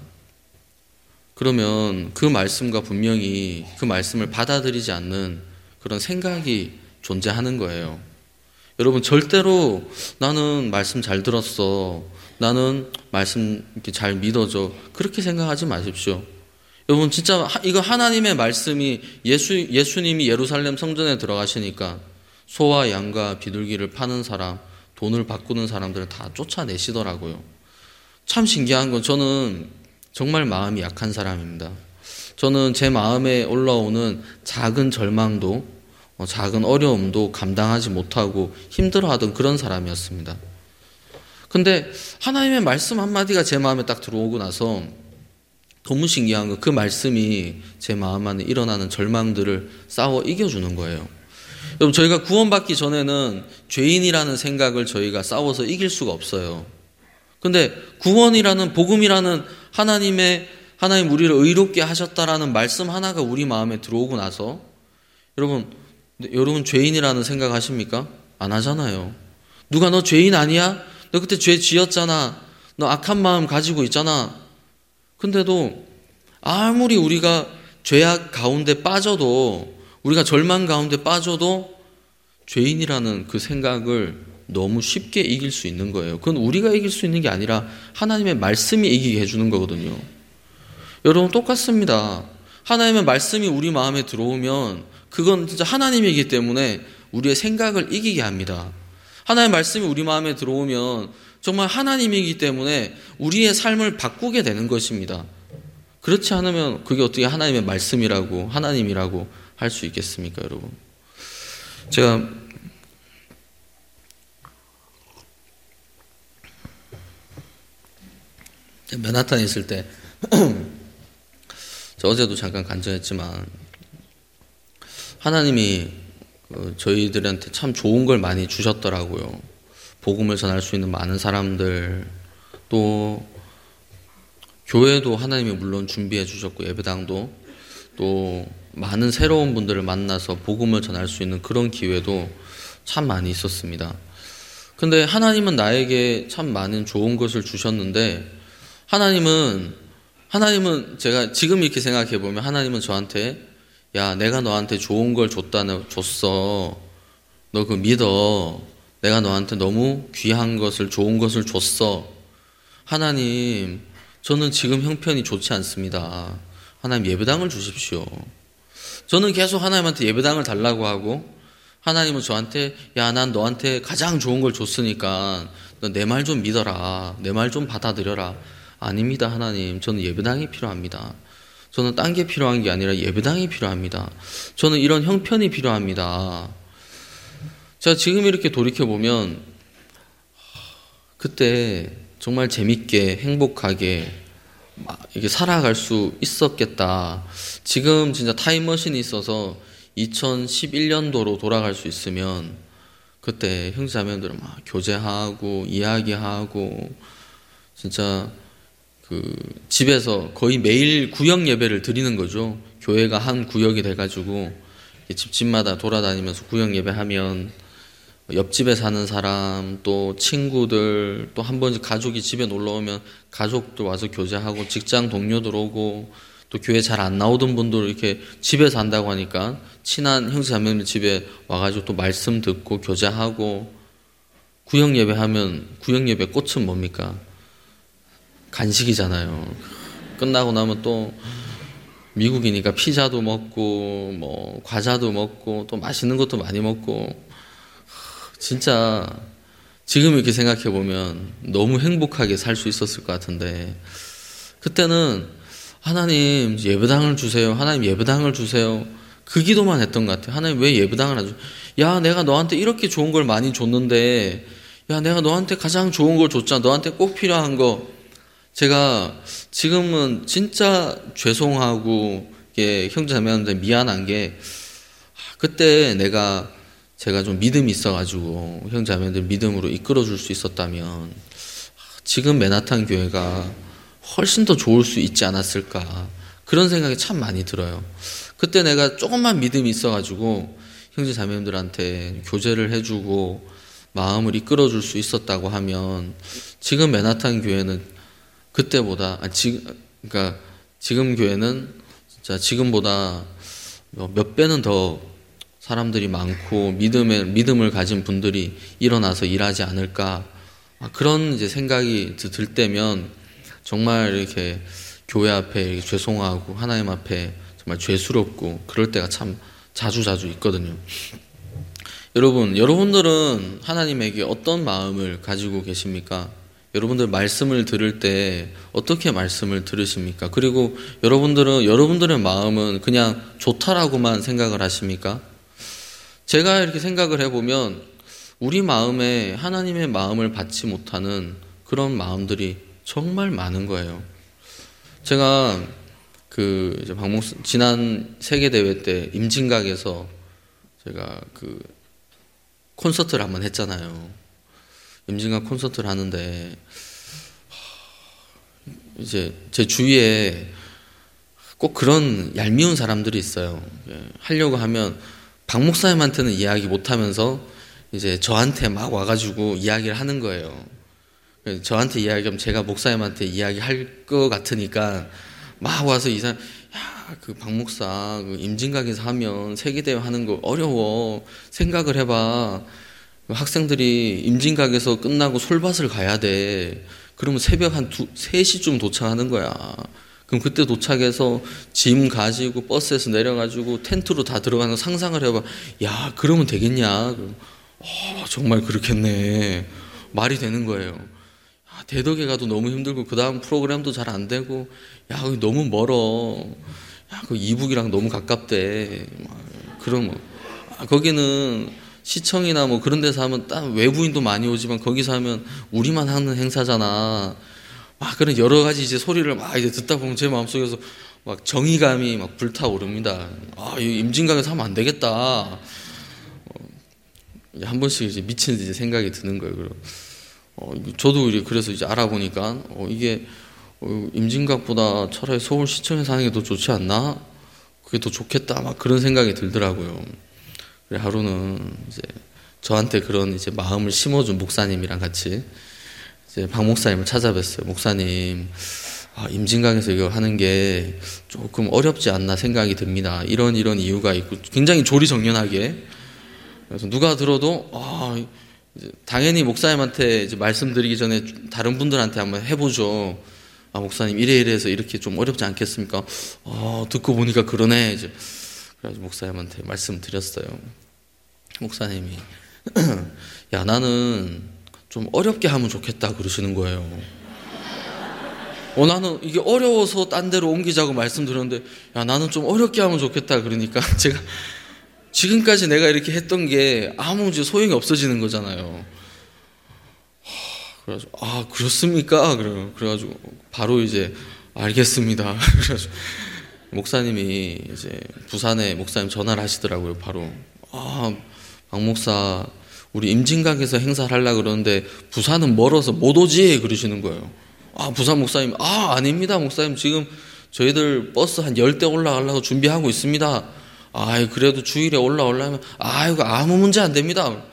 그러면 그 말씀과 분명히 그 말씀을 받아들이지 않는 그런 생각이 존재하는 거예요. 여러분 절대로 나는 말씀 잘 들었어, 나는 말씀 이렇게 잘 믿어져. 그렇게 생각하지 마십시오. 여러분 진짜 이거 하나님의 말씀이 예수, 예수님이 예루살렘 성전에 들어가시니까 소와 양과 비둘기를 파는 사람, 돈을 바꾸는 사람들을 다 쫓아내시더라고요. 참 신기한 건 저는 정말 마음이 약한 사람입니다. 저는 제 마음에 올라오는 작은 절망도 작은 어려움도 감당하지 못하고 힘들어하던 그런 사람이었습니다. 근데 하나님의 말씀 한마디가 제 마음에 딱 들어오고 나서 너무 신기한 건 그 말씀이 제 마음 안에 일어나는 절망들을 싸워 이겨주는 거예요. 여러분 저희가 구원받기 전에는 죄인이라는 생각을 저희가 싸워서 이길 수가 없어요. 근데 구원이라는 복음이라는 하나님의 하나님 우리를 의롭게 하셨다라는 말씀 하나가 우리 마음에 들어오고 나서 여러분 여러분 죄인이라는 생각 하십니까? 안 하잖아요. 누가 너 죄인 아니야? 너 그때 죄 지었잖아. 너 악한 마음 가지고 있잖아. 근데도 아무리 우리가 죄악 가운데 빠져도 우리가 절망 가운데 빠져도 죄인이라는 그 생각을 너무 쉽게 이길 수 있는 거예요. 그건 우리가 이길 수 있는 게 아니라 하나님의 말씀이 이기게 해주는 거거든요. 여러분 똑같습니다. 하나님의 말씀이 우리 마음에 들어오면 그건 진짜 하나님이기 때문에 우리의 생각을 이기게 합니다. 하나님의 말씀이 우리 마음에 들어오면 정말 하나님이기 때문에 우리의 삶을 바꾸게 되는 것입니다. 그렇지 않으면 그게 어떻게 하나님의 말씀이라고 하나님이라고 할 수 있겠습니까, 여러분? 제가 맨하탄에 있을 때 저 어제도 잠깐 간증했지만 하나님이 저희들한테 참 좋은 걸 많이 주셨더라고요. 복음을 전할 수 있는 많은 사람들, 또 교회도 하나님이 물론 준비해 주셨고 예배당도, 또 많은 새로운 분들을 만나서 복음을 전할 수 있는 그런 기회도 참 많이 있었습니다. 근데 하나님은 나에게 참 많은 좋은 것을 주셨는데 하나님은 하나님은 제가 지금 이렇게 생각해 보면 하나님은 저한테 야 내가 너한테 좋은 걸 줬다는 줬어. 너 그거 믿어. 내가 너한테 너무 귀한 것을 좋은 것을 줬어. 하나님 저는 지금 형편이 좋지 않습니다. 하나님 예배당을 주십시오. 저는 계속 하나님한테 예배당을 달라고 하고 하나님은 저한테 야 난 너한테 가장 좋은 걸 줬으니까 너 내 말 좀 믿어라. 내 말 좀 받아들여라. 아닙니다 하나님. 저는 예배당이 필요합니다. 저는 딴 게 필요한 게 아니라 예배당이 필요합니다. 저는 이런 형편이 필요합니다. 제가 지금 이렇게 돌이켜보면 그때 정말 재밌게 행복하게 이게 살아갈 수 있었겠다. 지금 진짜 타임머신이 있어서 이천십일 년도로 돌아갈 수 있으면 그때 형제자매들은 막 교제하고 이야기하고 진짜 그 집에서 거의 매일 구역 예배를 드리는 거죠. 교회가 한 구역이 돼가지고 집집마다 돌아다니면서 구역 예배하면 옆집에 사는 사람, 또 친구들, 또 한 번 가족이 집에 놀러 오면 가족도 와서 교제하고 직장 동료들 오고 또 교회 잘 안 나오던 분들 이렇게 집에 산다고 하니까 친한 형제자매들 집에 와가지고 또 말씀 듣고 교제하고 구역 예배하면 구역 예배 꽃은 뭡니까? 간식이잖아요. 끝나고 나면 또 미국이니까 피자도 먹고 뭐 과자도 먹고 또 맛있는 것도 많이 먹고 진짜 지금 이렇게 생각해 보면 너무 행복하게 살 수 있었을 것 같은데 그때는 하나님 예배당을 주세요. 하나님 예배당을 주세요. 그 기도만 했던 것 같아요. 하나님 왜 예배당을 안 줘? 야 내가 너한테 이렇게 좋은 걸 많이 줬는데 야 내가 너한테 가장 좋은 걸 줬잖아. 너한테 꼭 필요한 거. 제가 지금은 진짜 죄송하고 형제자매한테 미안한 게 그때 내가 제가 좀 믿음이 있어가지고 형제자매들 믿음으로 이끌어줄 수 있었다면 지금 맨하탄 교회가 훨씬 더 좋을 수 있지 않았을까 그런 생각이 참 많이 들어요. 그때 내가 조금만 믿음이 있어가지고 형제자매들한테 교제를 해주고 마음을 이끌어줄 수 있었다고 하면 지금 맨하탄 교회는 그때보다 아, 지금 그러니까 지금 교회는 진짜 지금보다 몇 배는 더 사람들이 많고 믿음에 믿음을 가진 분들이 일어나서 일하지 않을까 그런 이제 생각이 들 때면 정말 이렇게 교회 앞에 이렇게 죄송하고 하나님 앞에 정말 죄스럽고 그럴 때가 참 자주 자주 있거든요. 여러분, 여러분들은 하나님에게 어떤 마음을 가지고 계십니까? 여러분들 말씀을 들을 때 어떻게 말씀을 들으십니까? 그리고 여러분들은 여러분들의 마음은 그냥 좋다라고만 생각을 하십니까? 제가 이렇게 생각을 해보면 우리 마음에 하나님의 마음을 받지 못하는 그런 마음들이 정말 많은 거예요. 제가 그 이제 박목사 지난 세계 대회 때 임진각에서 제가 그 콘서트를 한번 했잖아요. 임진각 콘서트를 하는데 이제 제 주위에 꼭 그런 얄미운 사람들이 있어요. 하려고 하면 박 목사님한테는 이야기 못하면서 이제 저한테 막 와가지고 이야기를 하는 거예요. 저한테 이야기하면 제가 목사님한테 이야기할 것 같으니까 막 와서 이 사람, 야, 그 박 목사 그 임진각에서 하면 세계대회 하는 거 어려워. 생각을 해봐. 학생들이 임진각에서 끝나고 솔밭을 가야 돼. 그러면 새벽 한 두, 세 시쯤 도착하는 거야. 그럼 그때 도착해서 짐 가지고 버스에서 내려가지고 텐트로 다 들어가는 거 상상을 해봐. 야, 그러면 되겠냐? 어, 정말 그렇겠네. 말이 되는 거예요. 야, 대덕에 가도 너무 힘들고 그 다음 프로그램도 잘 안 되고 야, 거기 너무 멀어. 야, 그 이북이랑 너무 가깝대. 그럼 아, 거기는 시청이나 뭐 그런 데서 하면 딱 외부인도 많이 오지만 거기서 하면 우리만 하는 행사잖아. 막 그런 여러 가지 이제 소리를 막 이제 듣다 보면 제 마음속에서 막 정의감이 막 불타오릅니다. 아, 이 임진각에서 하면 안 되겠다. 어, 한 번씩 이제 미친 이제 생각이 드는 거예요. 어, 저도 이제 그래서 이제 알아보니까 어, 이게 어, 임진각보다 차라리 서울 시청에서 하는 게 더 좋지 않나? 그게 더 좋겠다. 막 그런 생각이 들더라고요. 하루는 이제 저한테 그런 이제 마음을 심어준 목사님이랑 같이 이제 박 목사님을 찾아뵀어요. 목사님, 아, 임진각에서 이거 하는 게 조금 어렵지 않나 생각이 듭니다. 이런 이런 이유가 있고 굉장히 조리정연하게. 그래서 누가 들어도 아, 이제 당연히 목사님한테 이제 말씀드리기 전에 다른 분들한테 한번 해보죠. 아, 목사님 이래 이래해서 이렇게 좀 어렵지 않겠습니까? 아, 듣고 보니까 그러네. 이제 그래서 목사님한테 말씀드렸어요. 목사님이 야, 나는 좀 어렵게 하면 좋겠다 그러시는 거예요. 어, 나는 이게 어려워서 딴 데로 옮기자고 말씀드렸는데 야, 나는 좀 어렵게 하면 좋겠다 그러니까 제가 지금까지 내가 이렇게 했던 게 아무 이제 소용이 없어지는 거잖아요. 그래가지고 아, 그렇습니까? 그래 그래가지고 바로 이제 알겠습니다. 그래가지고 목사님이 이제 부산에 목사님 전화를 하시더라고요. 바로 아, 박 목사 우리 임진각에서 행사를 하려고 그러는데 부산은 멀어서 못 오지 그러시는 거예요. 아, 부산 목사님 아, 아닙니다 목사님 지금 저희들 버스 한 열 대 올라가려고 준비하고 있습니다. 아, 그래도 주일에 올라오려면 아이고 아무 문제 안 됩니다.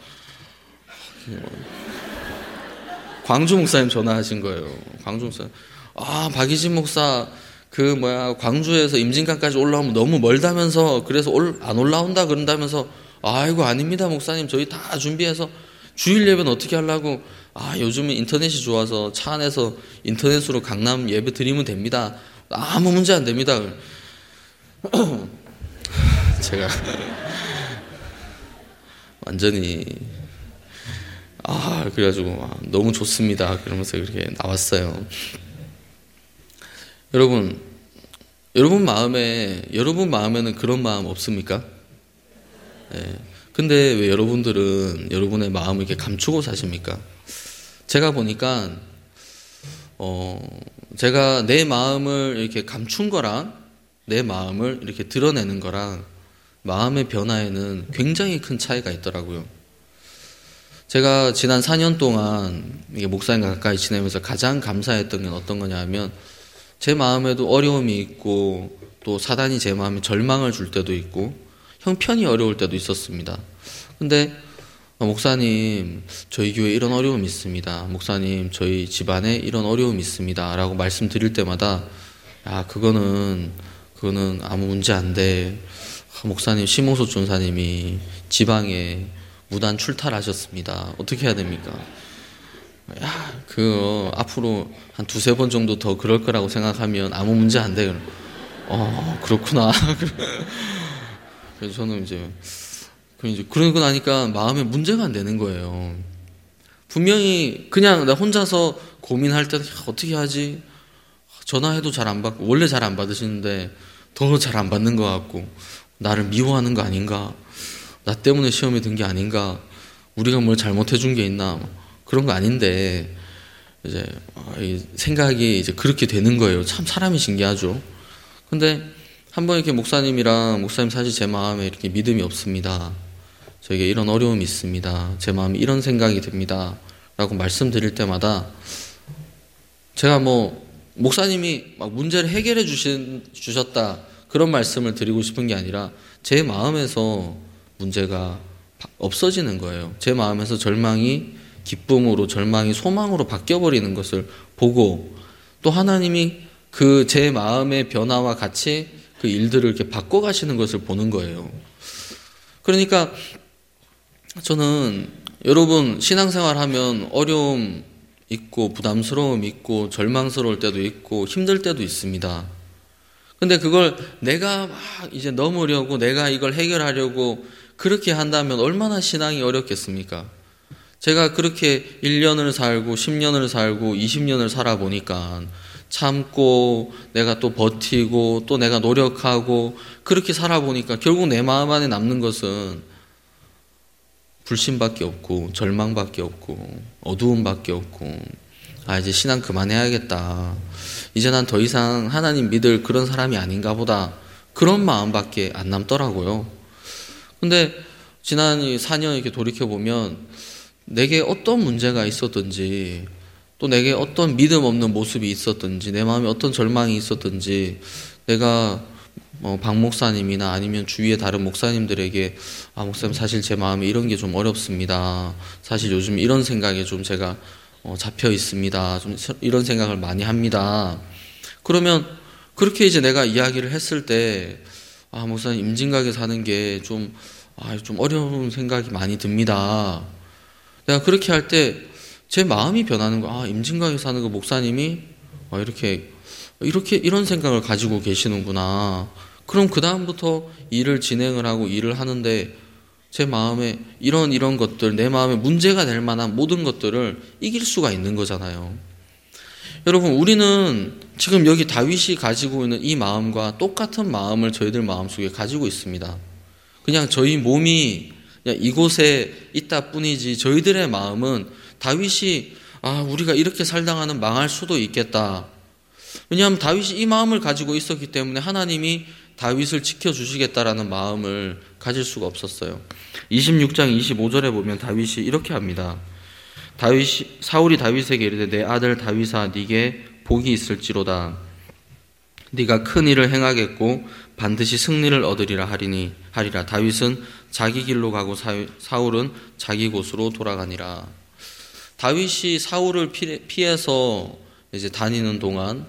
광주 목사님 전화하신 거예요. 광주 목사님 아, 박이진 목사 그 뭐야 광주에서 임진각까지 올라오면 너무 멀다면서 그래서 올, 안 올라온다 그런다면서 아이고 아닙니다 목사님 저희 다 준비해서 주일 예배는 어떻게 하려고 아, 요즘은 인터넷이 좋아서 차 안에서 인터넷으로 강남 예배 드리면 됩니다. 아무 문제 안 됩니다. 제가 완전히 아, 그래가지고 아, 너무 좋습니다 그러면서 그렇게 나왔어요. 여러분, 여러분 마음에, 여러분 마음에는 그런 마음 없습니까? 네. 근데 왜 여러분들은 여러분의 마음을 이렇게 감추고 사십니까? 제가 보니까, 어, 제가 내 마음을 이렇게 감춘 거랑 내 마음을 이렇게 드러내는 거랑 마음의 변화에는 굉장히 큰 차이가 있더라고요. 제가 지난 사 년 동안 이게 목사님과 가까이 지내면서 가장 감사했던 게 어떤 거냐 하면 제 마음에도 어려움이 있고 또 사단이 제 마음에 절망을 줄 때도 있고 형편이 어려울 때도 있었습니다. 근데 목사님 저희 교회에 이런 어려움이 있습니다. 목사님 저희 집안에 이런 어려움이 있습니다 라고 말씀드릴 때마다 아, 그거는 그거는 아무 문제 안 돼. 목사님 심호소 전사님이 지방에 무단 출탈하셨습니다. 어떻게 해야 됩니까? 야, 그 앞으로 한 두세 번 정도 더 그럴 거라고 생각하면 아무 문제 안 돼. 어, 그렇구나. 그래서 저는 이제 이제 그러고 나니까 마음에 문제가 안 되는 거예요. 분명히 그냥 나 혼자서 고민할 때 어떻게 하지? 전화해도 잘 안 받고, 원래 잘 안 받으시는데 더 잘 안 받는 것 같고, 나를 미워하는 거 아닌가? 나 때문에 시험에 든 게 아닌가? 우리가 뭘 잘못해 준 게 있나? 그런 거 아닌데, 이제 생각이 이제 그렇게 되는 거예요. 참 사람이 신기하죠. 근데 한번 이렇게 목사님이랑, 목사님 사실 제 마음에 이렇게 믿음이 없습니다. 저에게 이런 어려움이 있습니다. 제 마음에 이런 생각이 듭니다. 라고 말씀드릴 때마다 제가 뭐 목사님이 막 문제를 해결해 주신, 주셨다 그런 말씀을 드리고 싶은 게 아니라 제 마음에서 문제가 없어지는 거예요. 제 마음에서 절망이 기쁨으로, 절망이 소망으로 바뀌어버리는 것을 보고, 또 하나님이 그 제 마음의 변화와 같이 그 일들을 이렇게 바꿔가시는 것을 보는 거예요. 그러니까 저는 여러분 신앙생활 하면 어려움 있고 부담스러움 있고 절망스러울 때도 있고 힘들 때도 있습니다. 근데 그걸 내가 막 이제 넘으려고, 내가 이걸 해결하려고 그렇게 한다면 얼마나 신앙이 어렵겠습니까? 제가 그렇게 일 년을 살고 십 년을 살고 이십 년을 살아보니까 참고 내가 또 버티고 또 내가 노력하고 그렇게 살아보니까 결국 내 마음 안에 남는 것은 불신밖에 없고 절망밖에 없고 어두움밖에 없고, 아 이제 신앙 그만해야겠다, 이제 난 더 이상 하나님 믿을 그런 사람이 아닌가 보다, 그런 마음밖에 안 남더라고요. 근데 지난 사 년 이렇게 돌이켜보면 내게 어떤 문제가 있었든지, 또 내게 어떤 믿음 없는 모습이 있었든지, 내 마음에 어떤 절망이 있었든지, 내가 뭐 박 목사님이나 아니면 주위의 다른 목사님들에게 아 목사님 사실 제 마음에 이런 게 좀 어렵습니다, 사실 요즘 이런 생각에 좀 제가 어, 잡혀 있습니다, 좀 이런 생각을 많이 합니다. 그러면 그렇게 이제 내가 이야기를 했을 때 아 목사님 임진각에 사는 게 좀 아, 좀 어려운 생각이 많이 듭니다. 내가 그렇게 할 때 제 마음이 변하는 거, 아 임진각에 사는 그 목사님이 아, 이렇게 이렇게 이런 생각을 가지고 계시는구나. 그럼 그 다음부터 일을 진행을 하고 일을 하는데 제 마음에 이런 이런 것들, 내 마음에 문제가 될 만한 모든 것들을 이길 수가 있는 거잖아요. 여러분, 우리는 지금 여기 다윗이 가지고 있는 이 마음과 똑같은 마음을 저희들 마음속에 가지고 있습니다. 그냥 저희 몸이 그냥 이곳에 있다 뿐이지 저희들의 마음은 다윗이 아 우리가 이렇게 살다가는 망할 수도 있겠다. 왜냐하면 다윗이 이 마음을 가지고 있었기 때문에 하나님이 다윗을 지켜주시겠다라는 마음을 가질 수가 없었어요. 이십육 장 이십오 절에 보면 다윗이 이렇게 합니다. 다윗이, 사울이 다윗에게 이르되 내 아들 다윗아 네게 복이 있을지로다. 네가 큰 일을 행하겠고 반드시 승리를 얻으리라 하리니 하리라. 다윗은 자기 길로 가고 사울은 자기 곳으로 돌아가니라. 다윗이 사울을 피해서 이제 다니는 동안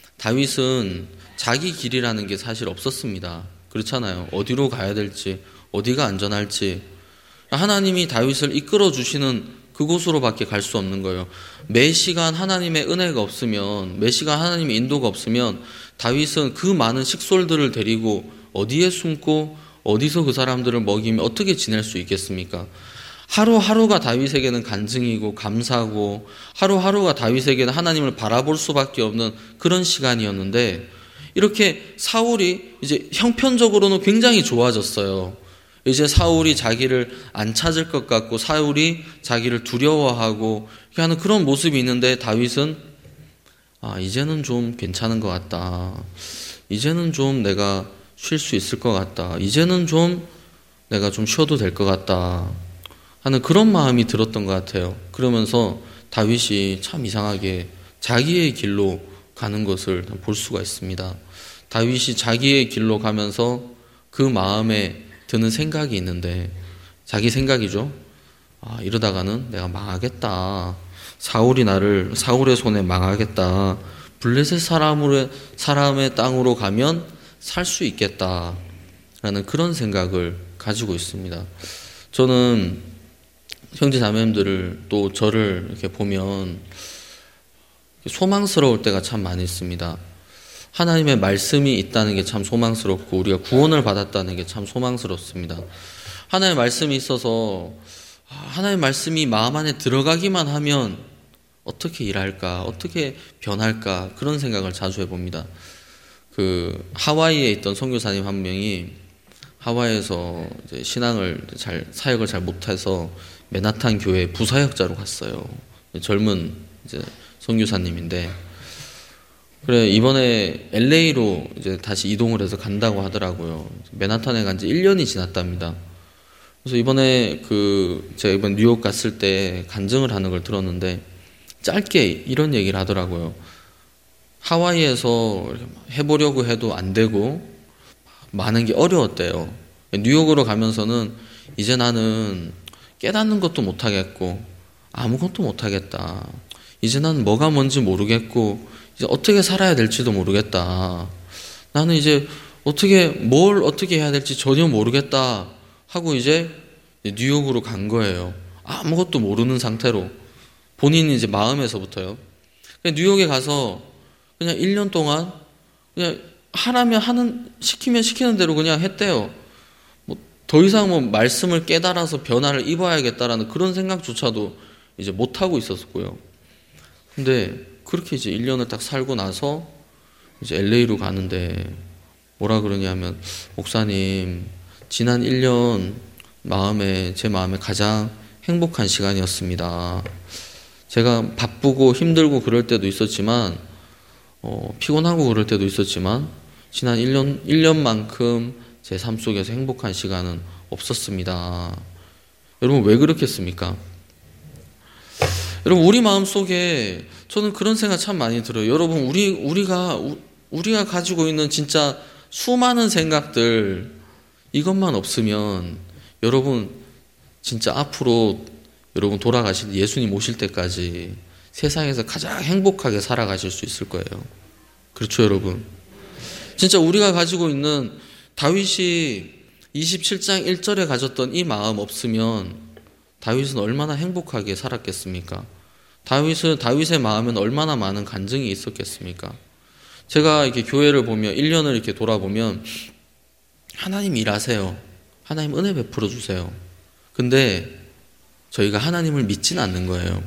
다윗은 자기 길이라는 게 사실 없었습니다. 그렇잖아요. 어디로 가야 될지, 어디가 안전할지. 하나님이 다윗을 이끌어 주시는 그곳으로밖에 갈 수 없는 거예요. 매 시간 하나님의 은혜가 없으면, 매 시간 하나님의 인도가 없으면 다윗은 그 많은 식솔들을 데리고 어디에 숨고 어디서 그 사람들을 먹이며 어떻게 지낼 수 있겠습니까? 하루하루가 다윗에게는 간증이고 감사고, 하루하루가 다윗에게는 하나님을 바라볼 수밖에 없는 그런 시간이었는데, 이렇게 사울이 이제 형편적으로는 굉장히 좋아졌어요. 이제 사울이 자기를 안 찾을 것 같고 사울이 자기를 두려워하고 이렇게 하는 그런 모습이 있는데 다윗은 아 이제는 좀 괜찮은 것 같다, 이제는 좀 내가 쉴 수 있을 것 같다, 이제는 좀 내가 좀 쉬어도 될 것 같다 하는 그런 마음이 들었던 것 같아요. 그러면서 다윗이 참 이상하게 자기의 길로 가는 것을 볼 수가 있습니다. 다윗이 자기의 길로 가면서 그 마음에 드는 생각이 있는데, 자기 생각이죠. 아, 이러다가는 내가 망하겠다. 사울이 나를, 사울의 손에 망하겠다. 블레셋 사람으로, 사람의 땅으로 가면 살 수 있겠다. 라는 그런 생각을 가지고 있습니다. 저는 형제 자매님들을 또 저를 이렇게 보면 소망스러울 때가 참 많이 있습니다. 하나님의 말씀이 있다는 게 참 소망스럽고 우리가 구원을 받았다는 게 참 소망스럽습니다. 하나님의 말씀이 있어서 하나님의 말씀이 마음 안에 들어가기만 하면 어떻게 일할까, 어떻게 변할까 그런 생각을 자주 해봅니다. 그 하와이에 있던 선교사님 한 명이 하와이에서 이제 신앙을 잘 사역을 잘 못해서 맨하탄 교회 부사역자로 갔어요. 젊은 이제 선교사님인데 그래 이번에 엘에이로 이제 다시 이동을 해서 간다고 하더라고요. 맨하탄에 간 지 일 년이 지났답니다. 그래서 이번에 그 제가 이번 뉴욕 갔을 때 간증을 하는 걸 들었는데 짧게 이런 얘기를 하더라고요. 하와이에서 해보려고 해도 안 되고 많은 게 어려웠대요. 뉴욕으로 가면서는 이제 나는 깨닫는 것도 못하겠고 아무것도 못하겠다. 이제 나는 뭐가 뭔지 모르겠고 이제 어떻게 살아야 될지도 모르겠다. 나는 이제 어떻게 뭘 어떻게 해야 될지 전혀 모르겠다 하고 이제 뉴욕으로 간 거예요. 아무것도 모르는 상태로 본인이 이제 마음에서부터요. 뉴욕에 가서 그냥 일 년 동안 그냥 하라면 하는 시키면 시키는 대로 그냥 했대요. 뭐 더 이상 뭐 말씀을 깨달아서 변화를 입어야겠다라는 그런 생각조차도 이제 못 하고 있었고요. 근데 그렇게 이제 일 년을 딱 살고 나서 이제 엘에이로 가는데 뭐라 그러냐면 목사님 지난 일 년 마음에 제 마음에 가장 행복한 시간이었습니다. 제가 바쁘고 힘들고 그럴 때도 있었지만 어, 피곤하고 그럴 때도 있었지만 지난 일 년, 일 년만큼 제 삶 속에서 행복한 시간은 없었습니다. 여러분 왜 그렇겠습니까? 여러분 우리 마음 속에 저는 그런 생각 참 많이 들어요. 여러분 우리 우리가 우리가 가지고 있는 진짜 수많은 생각들 이것만 없으면 여러분 진짜 앞으로 여러분 돌아가실 예수님 오실 때까지 세상에서 가장 행복하게 살아가실 수 있을 거예요. 그렇죠, 여러분? 진짜 우리가 가지고 있는 다윗이 이십칠 장 일 절에 가졌던 이 마음 없으면 다윗은 얼마나 행복하게 살았겠습니까? 다윗은 다윗의 마음에는 얼마나 많은 간증이 있었겠습니까? 제가 이렇게 교회를 보며 일 년을 이렇게 돌아보면 하나님 일하세요. 하나님 은혜 베풀어 주세요. 근데 저희가 하나님을 믿지는 않는 거예요.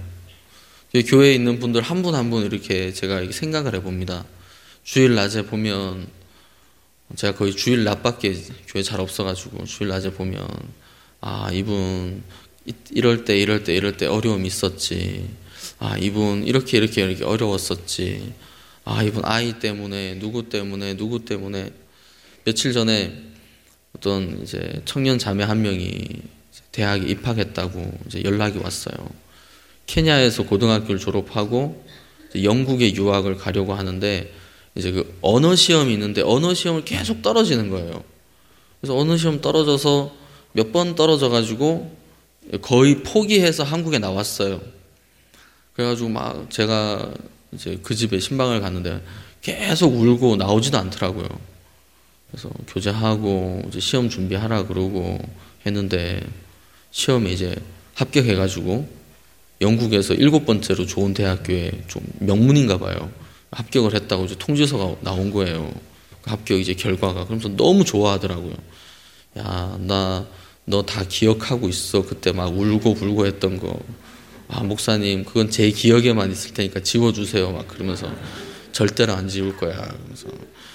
교회에 있는 분들 한 분 한 분 이렇게 제가 이렇게 생각을 해봅니다. 주일 낮에 보면 제가 거의 주일 낮밖에 교회 잘 없어가지고 주일 낮에 보면 아 이분 이럴 때 이럴 때 이럴 때 어려움이 있었지. 아 이분 이렇게 이렇게 이렇게 어려웠었지. 아 이분 아이 때문에 누구 때문에 누구 때문에 며칠 전에 어떤 이제 청년 자매 한 명이 대학에 입학했다고 이제 연락이 왔어요. 케냐에서 고등학교를 졸업하고 영국에 유학을 가려고 하는데 이제 그 언어 시험이 있는데 언어 시험을 계속 떨어지는 거예요. 그래서 언어 시험 떨어져서 몇 번 떨어져 가지고 거의 포기해서 한국에 나왔어요. 그래가지고 막 제가 이제 그 집에 신방을 갔는데 계속 울고 나오지도 않더라고요. 그래서 교제하고 이제 시험 준비하라 그러고 했는데 시험에 이제 합격해가지고 영국에서 일곱 번째로 좋은 대학교에 좀 명문인가 봐요. 합격을 했다고 이제 통지서가 나온 거예요. 합격 이제 결과가. 그러면서 너무 좋아하더라고요. 야, 나 너 다 기억하고 있어. 그때 막 울고 불고 했던 거. 아, 목사님, 그건 제 기억에만 있을 테니까 지워주세요. 막 그러면서 절대로 안 지울 거야. 그래서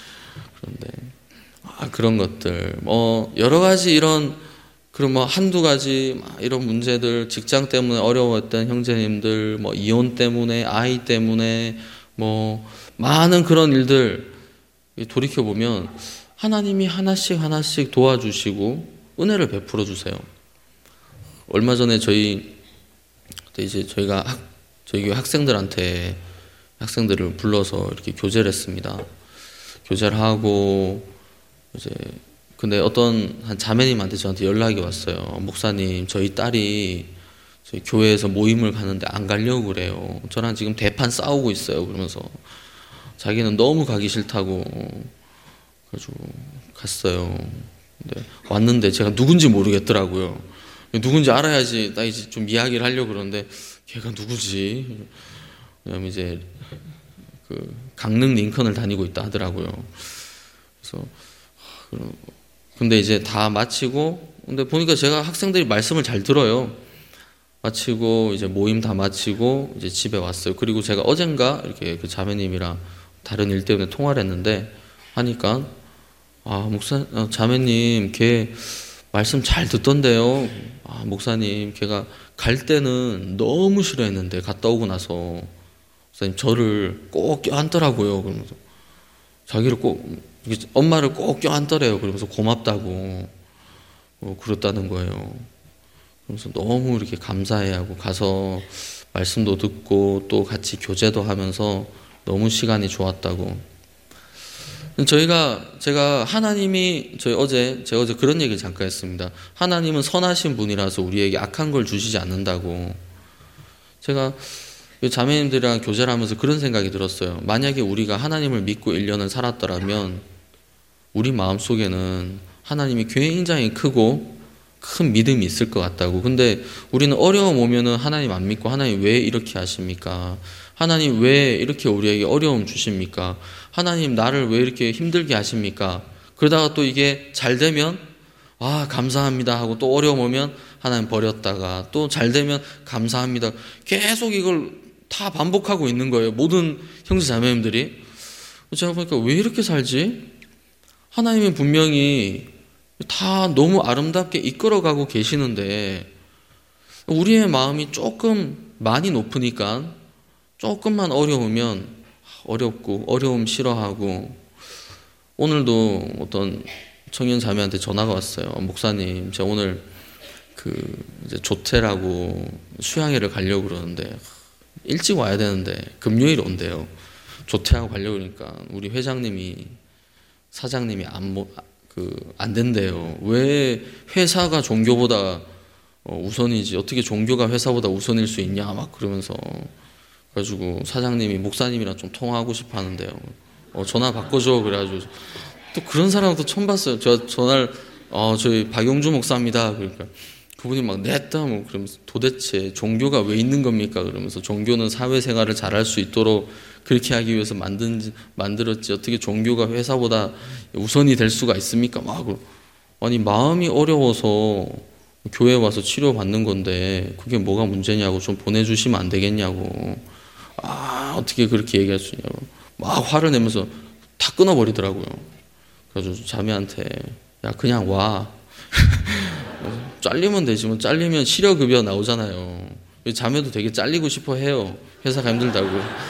그런데 아, 그런 것들, 뭐 여러 가지 이런 그런 뭐 한두 가지 이런 문제들, 직장 때문에 어려웠던 형제님들, 뭐 이혼 때문에, 아이 때문에, 뭐 많은 그런 일들 돌이켜 보면 하나님이 하나씩 하나씩 도와주시고 은혜를 베풀어 주세요. 얼마 전에 저희 이제 저희가 학, 저희 교회 학생들한테 학생들을 불러서 이렇게 교제를 했습니다. 교제를 하고 이제 근데 어떤 한 자매님한테 저한테 연락이 왔어요. 목사님, 저희 딸이 저희 교회에서 모임을 가는데 안 가려고 그래요. 저랑 지금 대판 싸우고 있어요. 그러면서 자기는 너무 가기 싫다고 그래가지고 갔어요. 근데 왔는데 제가 누군지 모르겠더라고요. 누군지 알아야지 나 이제 좀 이야기를 하려고 그러는데 걔가 누구지? 왜냐면 이제 그 강릉 링컨을 다니고 있다 하더라고요. 그래서 근데 이제 다 마치고 근데 보니까 제가 학생들이 말씀을 잘 들어요. 마치고 이제 모임 다 마치고 이제 집에 왔어요. 그리고 제가 어젠가 이렇게 그 자매님이랑 다른 일 때문에 통화를 했는데 하니까 아 목사 어, 자매님 걔 말씀 잘 듣던데요. 아 목사님 걔가 갈 때는 너무 싫어했는데 갔다 오고 나서 목사님 저를 꼭 껴안더라고요. 그러면서 자기를 꼭 엄마를 꼭 껴안더래요. 그러면서 고맙다고 어, 그랬다는 거예요. 그래서 너무 이렇게 감사해하고 가서 말씀도 듣고 또 같이 교제도 하면서 너무 시간이 좋았다고. 저희가 제가 하나님이 저희 어제 제가 어제 그런 얘기를 잠깐 했습니다. 하나님은 선하신 분이라서 우리에게 악한 걸 주시지 않는다고. 제가 자매님들이랑 교제를 하면서 그런 생각이 들었어요. 만약에 우리가 하나님을 믿고 일 년을 살았더라면 우리 마음속에는 하나님이 굉장히 크고 큰 믿음이 있을 것 같다고. 근데 우리는 어려움 오면은 하나님 안 믿고 하나님 왜 이렇게 하십니까? 하나님 왜 이렇게 우리에게 어려움 주십니까? 하나님 나를 왜 이렇게 힘들게 하십니까? 그러다가 또 이게 잘 되면 아 감사합니다 하고 또 어려움 오면 하나님 버렸다가 또 잘 되면 감사합니다. 계속 이걸 다 반복하고 있는 거예요. 모든 형제 자매님들이. 제가 보니까 왜 이렇게 살지? 하나님은 분명히 다 너무 아름답게 이끌어가고 계시는데 우리의 마음이 조금 많이 높으니까 조금만 어려우면 어렵고 어려움 싫어하고 오늘도 어떤 청년 자매한테 전화가 왔어요. 목사님, 제가 오늘 그 이제 조퇴라고 수양회를 가려고 그러는데 일찍 와야 되는데 금요일 온대요. 조퇴하고 가려고 그러니까 우리 회장님이 사장님이 안, 그, 안 된대요. 왜 회사가 종교보다 우선이지 어떻게 종교가 회사보다 우선일 수 있냐 막 그러면서 그래가지고 사장님이 목사님이랑 좀 통화하고 싶어 하는데요. 어, 전화 바꿔줘. 그래가지고 또 그런 사람도 처음 봤어요. 저 전화를 어, 저희 박용주 목사입니다. 그러니까 그분이 막 냈다 뭐 그러면서 도대체 종교가 왜 있는 겁니까? 그러면서 종교는 사회생활을 잘할 수 있도록 그렇게 하기 위해서 만든 만들었지 어떻게 종교가 회사보다 우선이 될 수가 있습니까? 막 아니 마음이 어려워서 교회 와서 치료 받는 건데 그게 뭐가 문제냐고 좀 보내주시면 안 되겠냐고. 아 어떻게 그렇게 얘기할 수 있냐고 막 화를 내면서 다 끊어버리더라고요. 그래서 자매한테 야 그냥 와. 잘리면 되지 뭐. 잘리면 실효급여 나오잖아요. 자매도 되게 잘리고 싶어 해요. 회사가 힘들다고.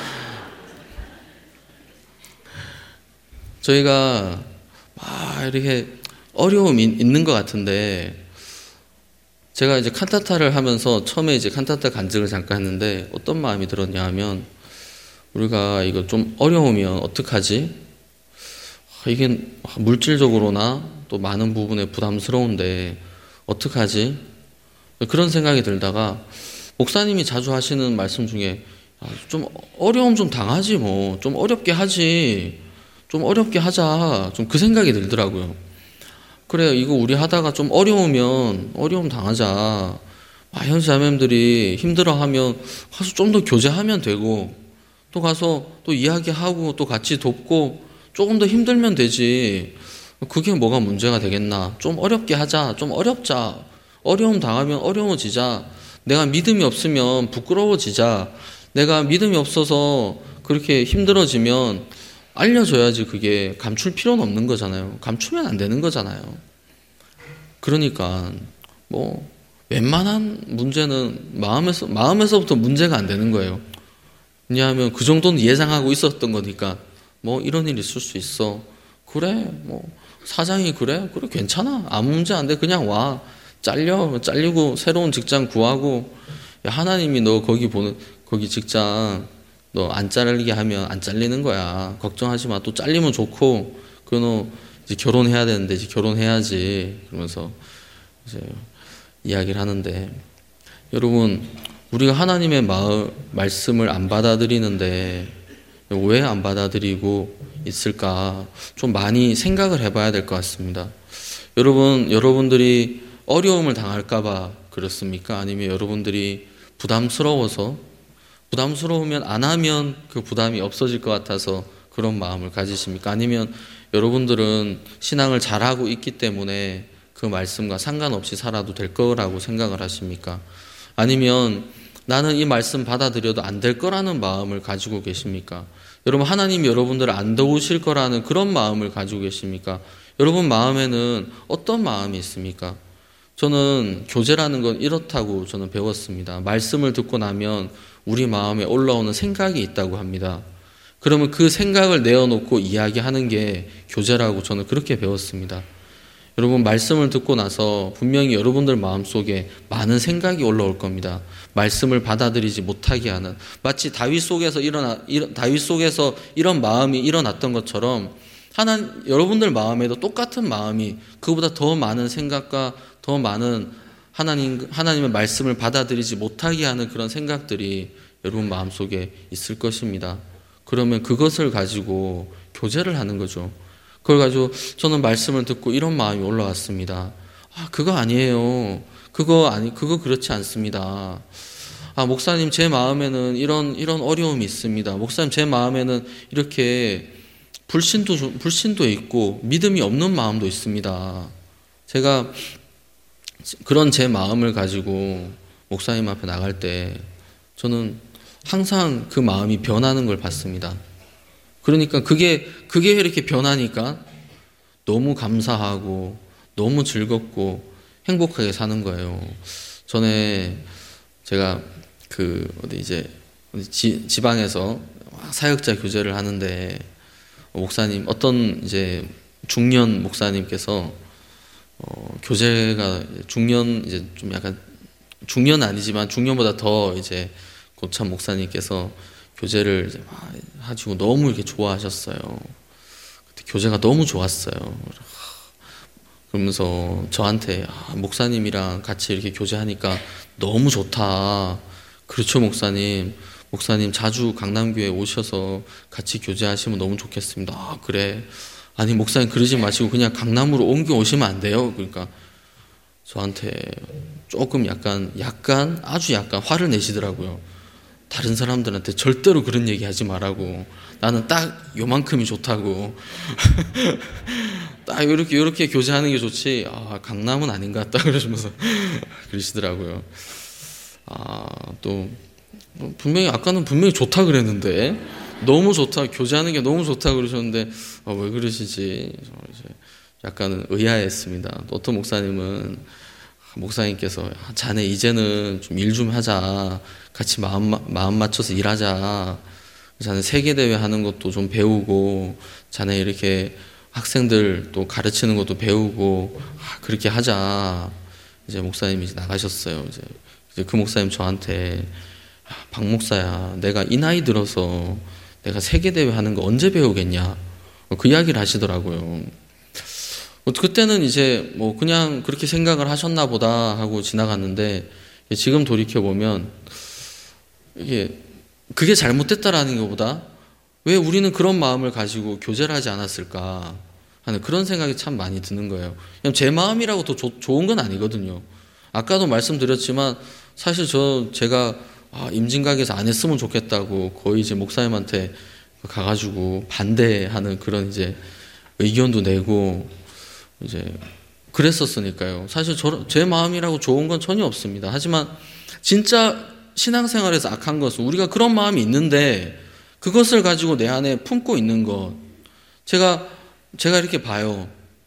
저희가 막 이렇게 어려움이 있는 것 같은데 제가 이제 칸타타를 하면서 처음에 이제 칸타타 간증을 잠깐 했는데 어떤 마음이 들었냐 하면 우리가 이거 좀 어려우면 어떡하지? 이게 물질적으로나 또 많은 부분에 부담스러운데 어떡하지? 그런 생각이 들다가 목사님이 자주 하시는 말씀 중에 좀 어려움 좀 당하지 뭐 좀 어렵게 하지 좀 어렵게 하자 좀 그 생각이 들더라고요. 그래요. 이거 우리 하다가 좀 어려우면 어려움 당하자. 아, 현지 자매님들이 힘들어하면 가서 좀 더 교제하면 되고 또 가서 또 이야기하고 또 같이 돕고 조금 더 힘들면 되지. 그게 뭐가 문제가 되겠나. 좀 어렵게 하자. 좀 어렵자. 어려움 당하면 어려워지자. 내가 믿음이 없으면 부끄러워지자. 내가 믿음이 없어서 그렇게 힘들어지면 알려줘야지. 그게 감출 필요는 없는 거잖아요. 감추면 안 되는 거잖아요. 그러니까 뭐 웬만한 문제는 마음에서 마음에서부터 문제가 안 되는 거예요. 왜냐하면 그 정도는 예상하고 있었던 거니까 뭐 이런 일이 있을 수 있어. 그래 뭐 사장이 그래 그래 괜찮아 아무 문제 안 돼. 그냥 와. 잘려 잘리고 새로운 직장 구하고 야, 하나님이 너 거기 보는 거기 직장 너 안 잘리게 하면 안 잘리는 거야. 걱정하지 마. 또 잘리면 좋고 그 너 이제 결혼해야 되는데 이제 결혼해야지. 그러면서 이제 이야기를 하는데 여러분 우리가 하나님의 마음, 말씀을 안 받아들이는데 왜 안 받아들이고 있을까 좀 많이 생각을 해봐야 될 것 같습니다. 여러분 여러분들이 어려움을 당할까 봐 그렇습니까? 아니면 여러분들이 부담스러워서, 부담스러우면 안 하면 그 부담이 없어질 것 같아서 그런 마음을 가지십니까? 아니면 여러분들은 신앙을 잘하고 있기 때문에 그 말씀과 상관없이 살아도 될 거라고 생각을 하십니까? 아니면 나는 이 말씀 받아들여도 안 될 거라는 마음을 가지고 계십니까? 여러분, 하나님이 여러분들을 안 도우실 거라는 그런 마음을 가지고 계십니까? 여러분 마음에는 어떤 마음이 있습니까? 저는 교제라는 건 이렇다고 저는 배웠습니다. 말씀을 듣고 나면 우리 마음에 올라오는 생각이 있다고 합니다. 그러면 그 생각을 내어놓고 이야기하는 게 교제라고 저는 그렇게 배웠습니다. 여러분, 말씀을 듣고 나서 분명히 여러분들 마음속에 많은 생각이 올라올 겁니다. 말씀을 받아들이지 못하게 하는, 마치 다윗 속에서 일어나 다윗 속에서 이런 마음이 일어났던 것처럼 하나 여러분들 마음에도 똑같은 마음이, 그보다 더 많은 생각과 더 많은 하나님 하나님의 말씀을 받아들이지 못하게 하는 그런 생각들이 여러분 마음속에 있을 것입니다. 그러면 그것을 가지고 교제를 하는 거죠. 그걸 가지고 저는 말씀을 듣고 이런 마음이 올라왔습니다. 아, 그거 아니에요. 그거 아니, 그거 그렇지 않습니다. 아, 목사님, 제 마음에는 이런, 이런 어려움이 있습니다. 목사님, 제 마음에는 이렇게 불신도, 불신도 있고 믿음이 없는 마음도 있습니다. 제가 그런 제 마음을 가지고 목사님 앞에 나갈 때 저는 항상 그 마음이 변하는 걸 봤습니다. 그러니까 그게, 그게 이렇게 변하니까 너무 감사하고 너무 즐겁고 행복하게 사는 거예요. 전에 제가 그, 어디 이제, 지, 지방에서 사역자 교제를 하는데 목사님, 어떤 이제 중년 목사님께서 어, 교제가 중년, 이제 좀 약간 중년 아니지만 중년보다 더 이제 고참 목사님께서 교제를 이제 막 하시고 너무 이렇게 좋아하셨어요. 그때 교제가 너무 좋았어요. 그러면서 저한테 아, 목사님이랑 같이 이렇게 교제하니까 너무 좋다. 그렇죠, 목사님. 목사님 자주 강남교회 오셔서 같이 교제하시면 너무 좋겠습니다. 아, 그래. 아니, 목사님 그러지 마시고 그냥 강남으로 옮겨 오시면 안 돼요. 그러니까 저한테 조금 약간, 약간, 아주 약간 화를 내시더라고요. 다른 사람들한테 절대로 그런 얘기 하지 말라고. 나는 딱 요만큼이 좋다고. 딱 요렇게, 요렇게 교제하는 게 좋지. 아, 강남은 아닌 것 같다. 그러시면서 그러시더라고요. 아, 또, 분명히, 아까는 분명히 좋다 그랬는데, 너무 좋다, 교제하는 게 너무 좋다 그러셨는데, 아, 왜 그러시지? 이제 약간은 의아했습니다. 또 어떤 목사님은, 목사님께서, 자네 이제는 좀 일 좀 하자. 같이 마음, 마음 맞춰서 일하자. 자네 세계대회 하는 것도 좀 배우고, 자네 이렇게 학생들 또 가르치는 것도 배우고, 아, 그렇게 하자. 이제 목사님이 이제 나가셨어요. 이제, 이제 그 목사님 저한테, 아, 박 목사야, 내가 이 나이 들어서 내가 세계대회 하는 거 언제 배우겠냐. 그 이야기를 하시더라고요. 그때는 이제 뭐 그냥 그렇게 생각을 하셨나 보다 하고 지나갔는데, 지금 돌이켜보면 이게 그게 잘못됐다라는 것보다 왜 우리는 그런 마음을 가지고 교제를 하지 않았을까 하는 그런 생각이 참 많이 드는 거예요. 그냥 제 마음이라고 더 조, 좋은 건 아니거든요. 아까도 말씀드렸지만 사실 저 제가 아, 임진각에서 안 했으면 좋겠다고 거의 이제 목사님한테 가가지고 반대하는 그런 이제 의견도 내고 이제 그랬었으니까요. 사실 저, 제 마음이라고 좋은 건 전혀 없습니다. 하지만 진짜 신앙생활에서 악한 것은 우리가 그런 마음이 있는데 그것을 가지고 내 안에 품고 있는 것. 제가 제가 이렇게 봐요.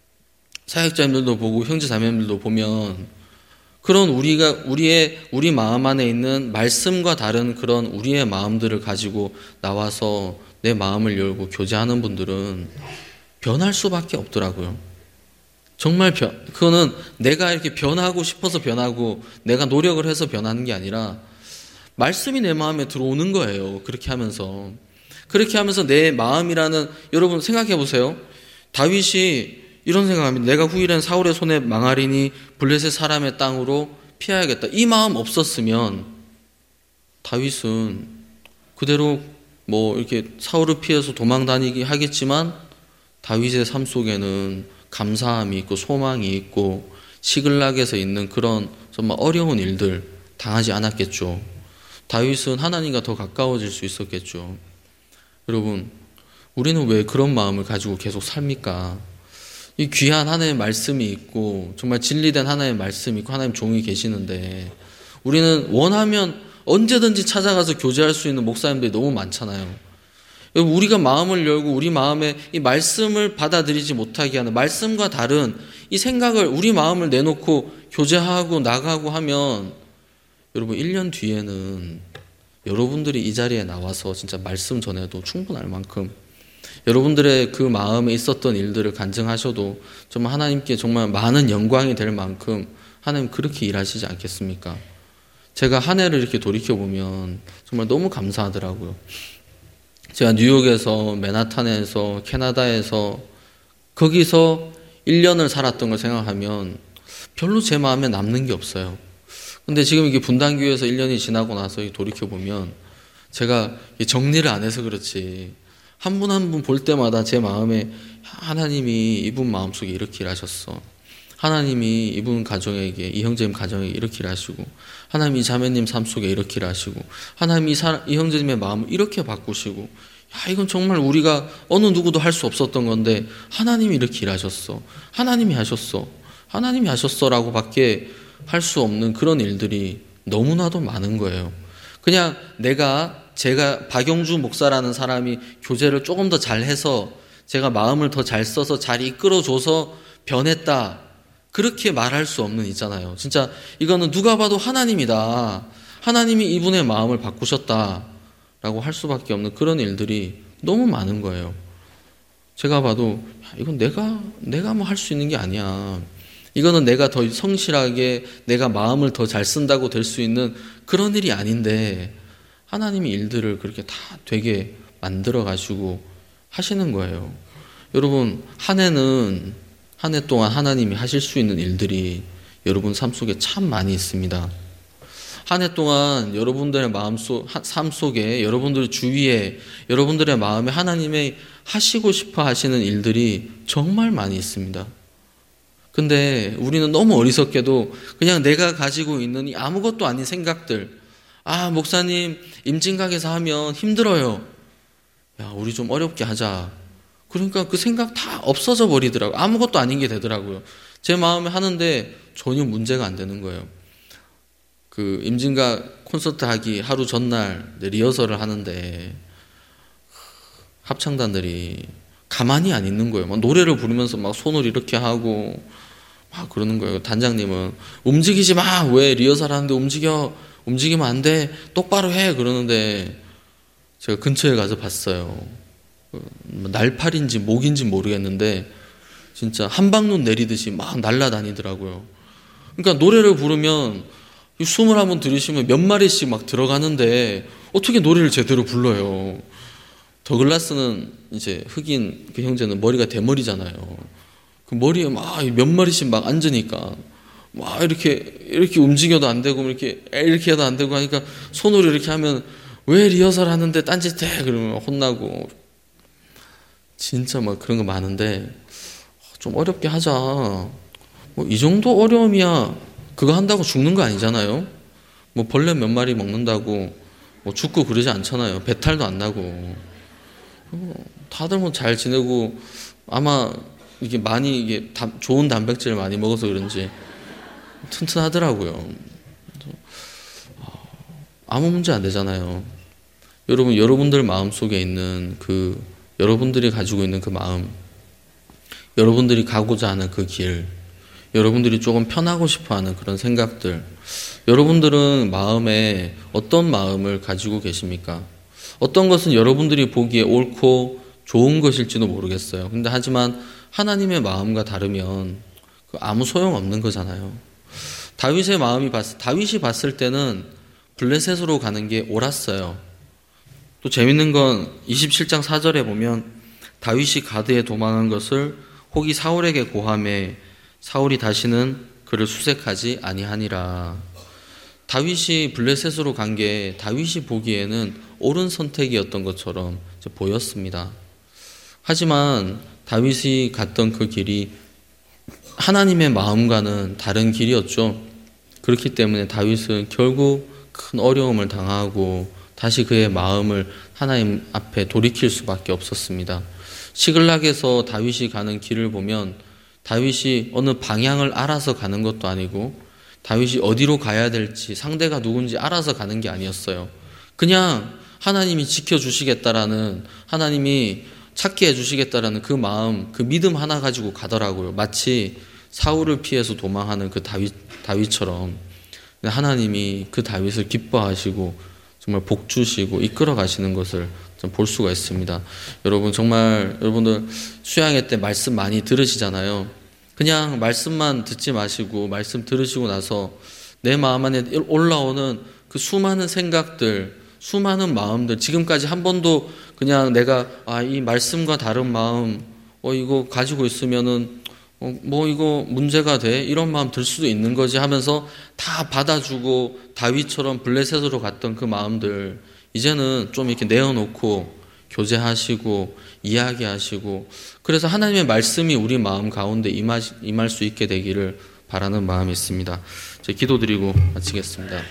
사역자님들도 보고 형제자매님들도 보면 그런 우리가 우리의 우리 마음 안에 있는 말씀과 다른 그런 우리의 마음들을 가지고 나와서 내 마음을 열고 교제하는 분들은 변할 수밖에 없더라고요. 정말 변, 그거는 내가 이렇게 변하고 싶어서 변하고 내가 노력을 해서 변하는 게 아니라 말씀이 내 마음에 들어오는 거예요. 그렇게 하면서. 그렇게 하면서 내 마음이라는, 여러분 생각해 보세요. 다윗이 이런 생각합니다. 내가 후일엔 사울의 손에 망하리니 블레셋 사람의 땅으로 피해야겠다. 이 마음 없었으면 다윗은 그대로 뭐 이렇게 사울을 피해서 도망 다니기 하겠지만 다윗의 삶 속에는 감사함이 있고 소망이 있고 시글락에서 있는 그런 정말 어려운 일들 당하지 않았겠죠. 다윗은 하나님과 더 가까워질 수 있었겠죠. 여러분, 우리는 왜 그런 마음을 가지고 계속 삽니까? 이 귀한 하나님의 말씀이 있고 정말 진리된 하나님의 말씀이 있고 하나님 종이 계시는데 우리는 원하면 언제든지 찾아가서 교제할 수 있는 목사님들이 너무 많잖아요. 우리가 마음을 열고 우리 마음에 이 말씀을 받아들이지 못하게 하는 말씀과 다른 이 생각을 우리 마음을 내놓고 교제하고 나가고 하면 여러분 일 년 뒤에는 여러분들이 이 자리에 나와서 진짜 말씀 전해도 충분할 만큼 여러분들의 그 마음에 있었던 일들을 간증하셔도 정말 하나님께 정말 많은 영광이 될 만큼 하나님 그렇게 일하시지 않겠습니까? 제가 한 해를 이렇게 돌이켜보면 정말 너무 감사하더라고요. 제가 뉴욕에서 맨하탄에서 캐나다에서 거기서 일 년을 살았던 걸 생각하면 별로 제 마음에 남는 게 없어요. 근데 지금 이게 분당교회에서 일 년이 지나고 나서 돌이켜보면 제가 정리를 안 해서 그렇지 한 분 한 분 볼 때마다 제 마음에 하나님이 이분 마음속에 이렇게 일하셨어. 하나님이 이분 가정에게, 이 형제님 가정에게 이렇게 일하시고 하나님이 이 자매님 삶 속에 이렇게 일하시고 하나님이 이, 사, 이 형제님의 마음을 이렇게 바꾸시고 야 이건 정말 우리가 어느 누구도 할 수 없었던 건데 하나님이 이렇게 일하셨어. 하나님이 하셨어. 하나님이 하셨어 라고 밖에 할 수 없는 그런 일들이 너무나도 많은 거예요. 그냥 내가 제가 박영주 목사라는 사람이 교제를 조금 더 잘해서 제가 마음을 더 잘 써서 잘 이끌어줘서 변했다. 그렇게 말할 수 없는 있잖아요. 진짜 이거는 누가 봐도 하나님이다. 하나님이 이분의 마음을 바꾸셨다. 라고 할 수밖에 없는 그런 일들이 너무 많은 거예요. 제가 봐도 이건 내가 내가 뭐 할 수 있는 게 아니야. 이거는 내가 더 성실하게 내가 마음을 더 잘 쓴다고 될 수 있는 그런 일이 아닌데 하나님이 일들을 그렇게 다 되게 만들어 가시고 하시는 거예요. 여러분 한 해는 한 해 동안 하나님이 하실 수 있는 일들이 여러분 삶 속에 참 많이 있습니다. 한 해 동안 여러분들의 마음 속, 삶 속에 여러분들 주위에 여러분들의 마음에 하나님의 하시고 싶어 하시는 일들이 정말 많이 있습니다. 근데 우리는 너무 어리석게도 그냥 내가 가지고 있는 이 아무것도 아닌 생각들, 아 목사님 임진각에서 하면 힘들어요. 야 우리 좀 어렵게 하자. 그러니까 그 생각 다 없어져 버리더라고요. 아무것도 아닌 게 되더라고요. 제 마음에 하는데 전혀 문제가 안 되는 거예요. 그 임진각 콘서트 하기 하루 전날 리허설을 하는데 합창단들이 가만히 안 있는 거예요. 막 노래를 부르면서 막 손을 이렇게 하고 막 그러는 거예요. 단장님은 움직이지 마. 왜 리허설 하는데 움직여? 움직이면 안 돼. 똑바로 해. 그러는데 제가 근처에 가서 봤어요. 날파리인지 목인지 모르겠는데 진짜 한방눈 내리듯이 막 날아다니더라고요. 그러니까 노래를 부르면 숨을 한번 들이쉬면 몇 마리씩 막 들어가는데 어떻게 노래를 제대로 불러요. 더글라스는 이제 흑인 그 형제는 머리가 대머리잖아요. 그 머리에 막 몇 마리씩 막 앉으니까 막 이렇게 이렇게 움직여도 안 되고 이렇게 이렇게 해도 안 되고 하니까 손으로 이렇게 하면 왜 리허설 하는데 딴짓해 그러면 혼나고 진짜 막 그런 거 많은데 좀 어렵게 하자. 뭐 이 정도 어려움이야. 그거 한다고 죽는 거 아니잖아요. 뭐 벌레 몇 마리 먹는다고 뭐 죽고 그러지 않잖아요. 배탈도 안 나고. 다들 뭐 잘 지내고 아마 이게 많이 이게 좋은 단백질을 많이 먹어서 그런지 튼튼하더라고요. 아무 문제 안 되잖아요. 여러분 여러분들 마음 속에 있는 그 여러분들이 가지고 있는 그 마음, 여러분들이 가고자 하는 그 길, 여러분들이 조금 편하고 싶어하는 그런 생각들, 여러분들은 마음에 어떤 마음을 가지고 계십니까? 어떤 것은 여러분들이 보기에 옳고 좋은 것일지도 모르겠어요. 근데 하지만 하나님의 마음과 다르면 아무 소용없는 거잖아요. 다윗의 마음이 봤, 다윗이 봤을 때는 블레셋으로 가는 게 옳았어요. 또 재밌는 건 이십칠 장 사 절에 보면 다윗이 가드에 도망한 것을 혹이 사울에게 고하매 사울이 다시는 그를 수색하지 아니하니라. 다윗이 블레셋으로 간 게 다윗이 보기에는 옳은 선택이었던 것처럼 보였습니다. 하지만 다윗이 갔던 그 길이 하나님의 마음과는 다른 길이었죠. 그렇기 때문에 다윗은 결국 큰 어려움을 당하고 다시 그의 마음을 하나님 앞에 돌이킬 수밖에 없었습니다. 시글락에서 다윗이 가는 길을 보면 다윗이 어느 방향을 알아서 가는 것도 아니고 다윗이 어디로 가야 될지 상대가 누군지 알아서 가는 게 아니었어요. 그냥 하나님이 지켜주시겠다라는, 하나님이 찾게 해주시겠다라는 그 마음, 그 믿음 하나 가지고 가더라고요. 마치 사울을 피해서 도망하는 그 다윗, 다윗처럼 하나님이 그 다윗을 기뻐하시고 정말 복 주시고 이끌어 가시는 것을 좀 볼 수가 있습니다. 여러분, 정말 여러분들 수양회 때 말씀 많이 들으시잖아요. 그냥 말씀만 듣지 마시고 말씀 들으시고 나서 내 마음 안에 올라오는 그 수많은 생각들, 수많은 마음들, 지금까지 한 번도 그냥 내가 아, 이 말씀과 다른 마음, 어 이거 가지고 있으면은 어, 뭐 이거 문제가 돼? 이런 마음 들 수도 있는 거지 하면서 다 받아주고 다윗처럼 블레셋으로 갔던 그 마음들 이제는 좀 이렇게 내어놓고 교제하시고 이야기하시고, 그래서 하나님의 말씀이 우리 마음 가운데 임하, 임할 수 있게 되기를 바라는 마음이 있습니다. 제가 기도드리고 마치겠습니다.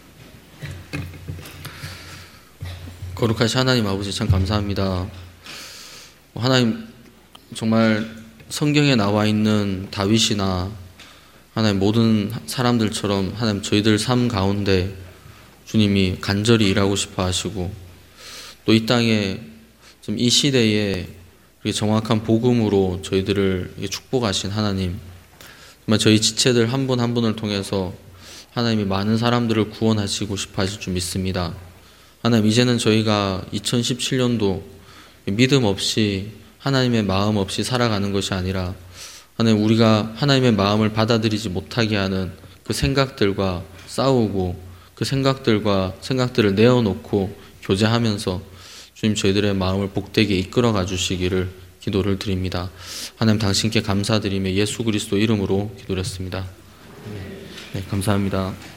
거룩하신 하나님 아버지, 참 감사합니다. 하나님, 정말 성경에 나와 있는 다윗이나 하나님 모든 사람들처럼 하나님 저희들 삶 가운데 주님이 간절히 일하고 싶어 하시고 또 이 땅에 좀 이 시대에 정확한 복음으로 저희들을 축복하신 하나님, 정말 저희 지체들 한 분 한 분을 통해서 하나님이 많은 사람들을 구원하시고 싶어 하실 줄 믿습니다. 하나님, 이제는 저희가 이천십칠 년도 믿음 없이 하나님의 마음 없이 살아가는 것이 아니라 하나님, 우리가 하나님의 마음을 받아들이지 못하게 하는 그 생각들과 싸우고 그 생각들과 생각들을 내어놓고 교제하면서 주님 저희들의 마음을 복되게 이끌어가 주시기를 기도를 드립니다. 하나님, 당신께 감사드리며 예수 그리스도 이름으로 기도했습니다. 네, 감사합니다.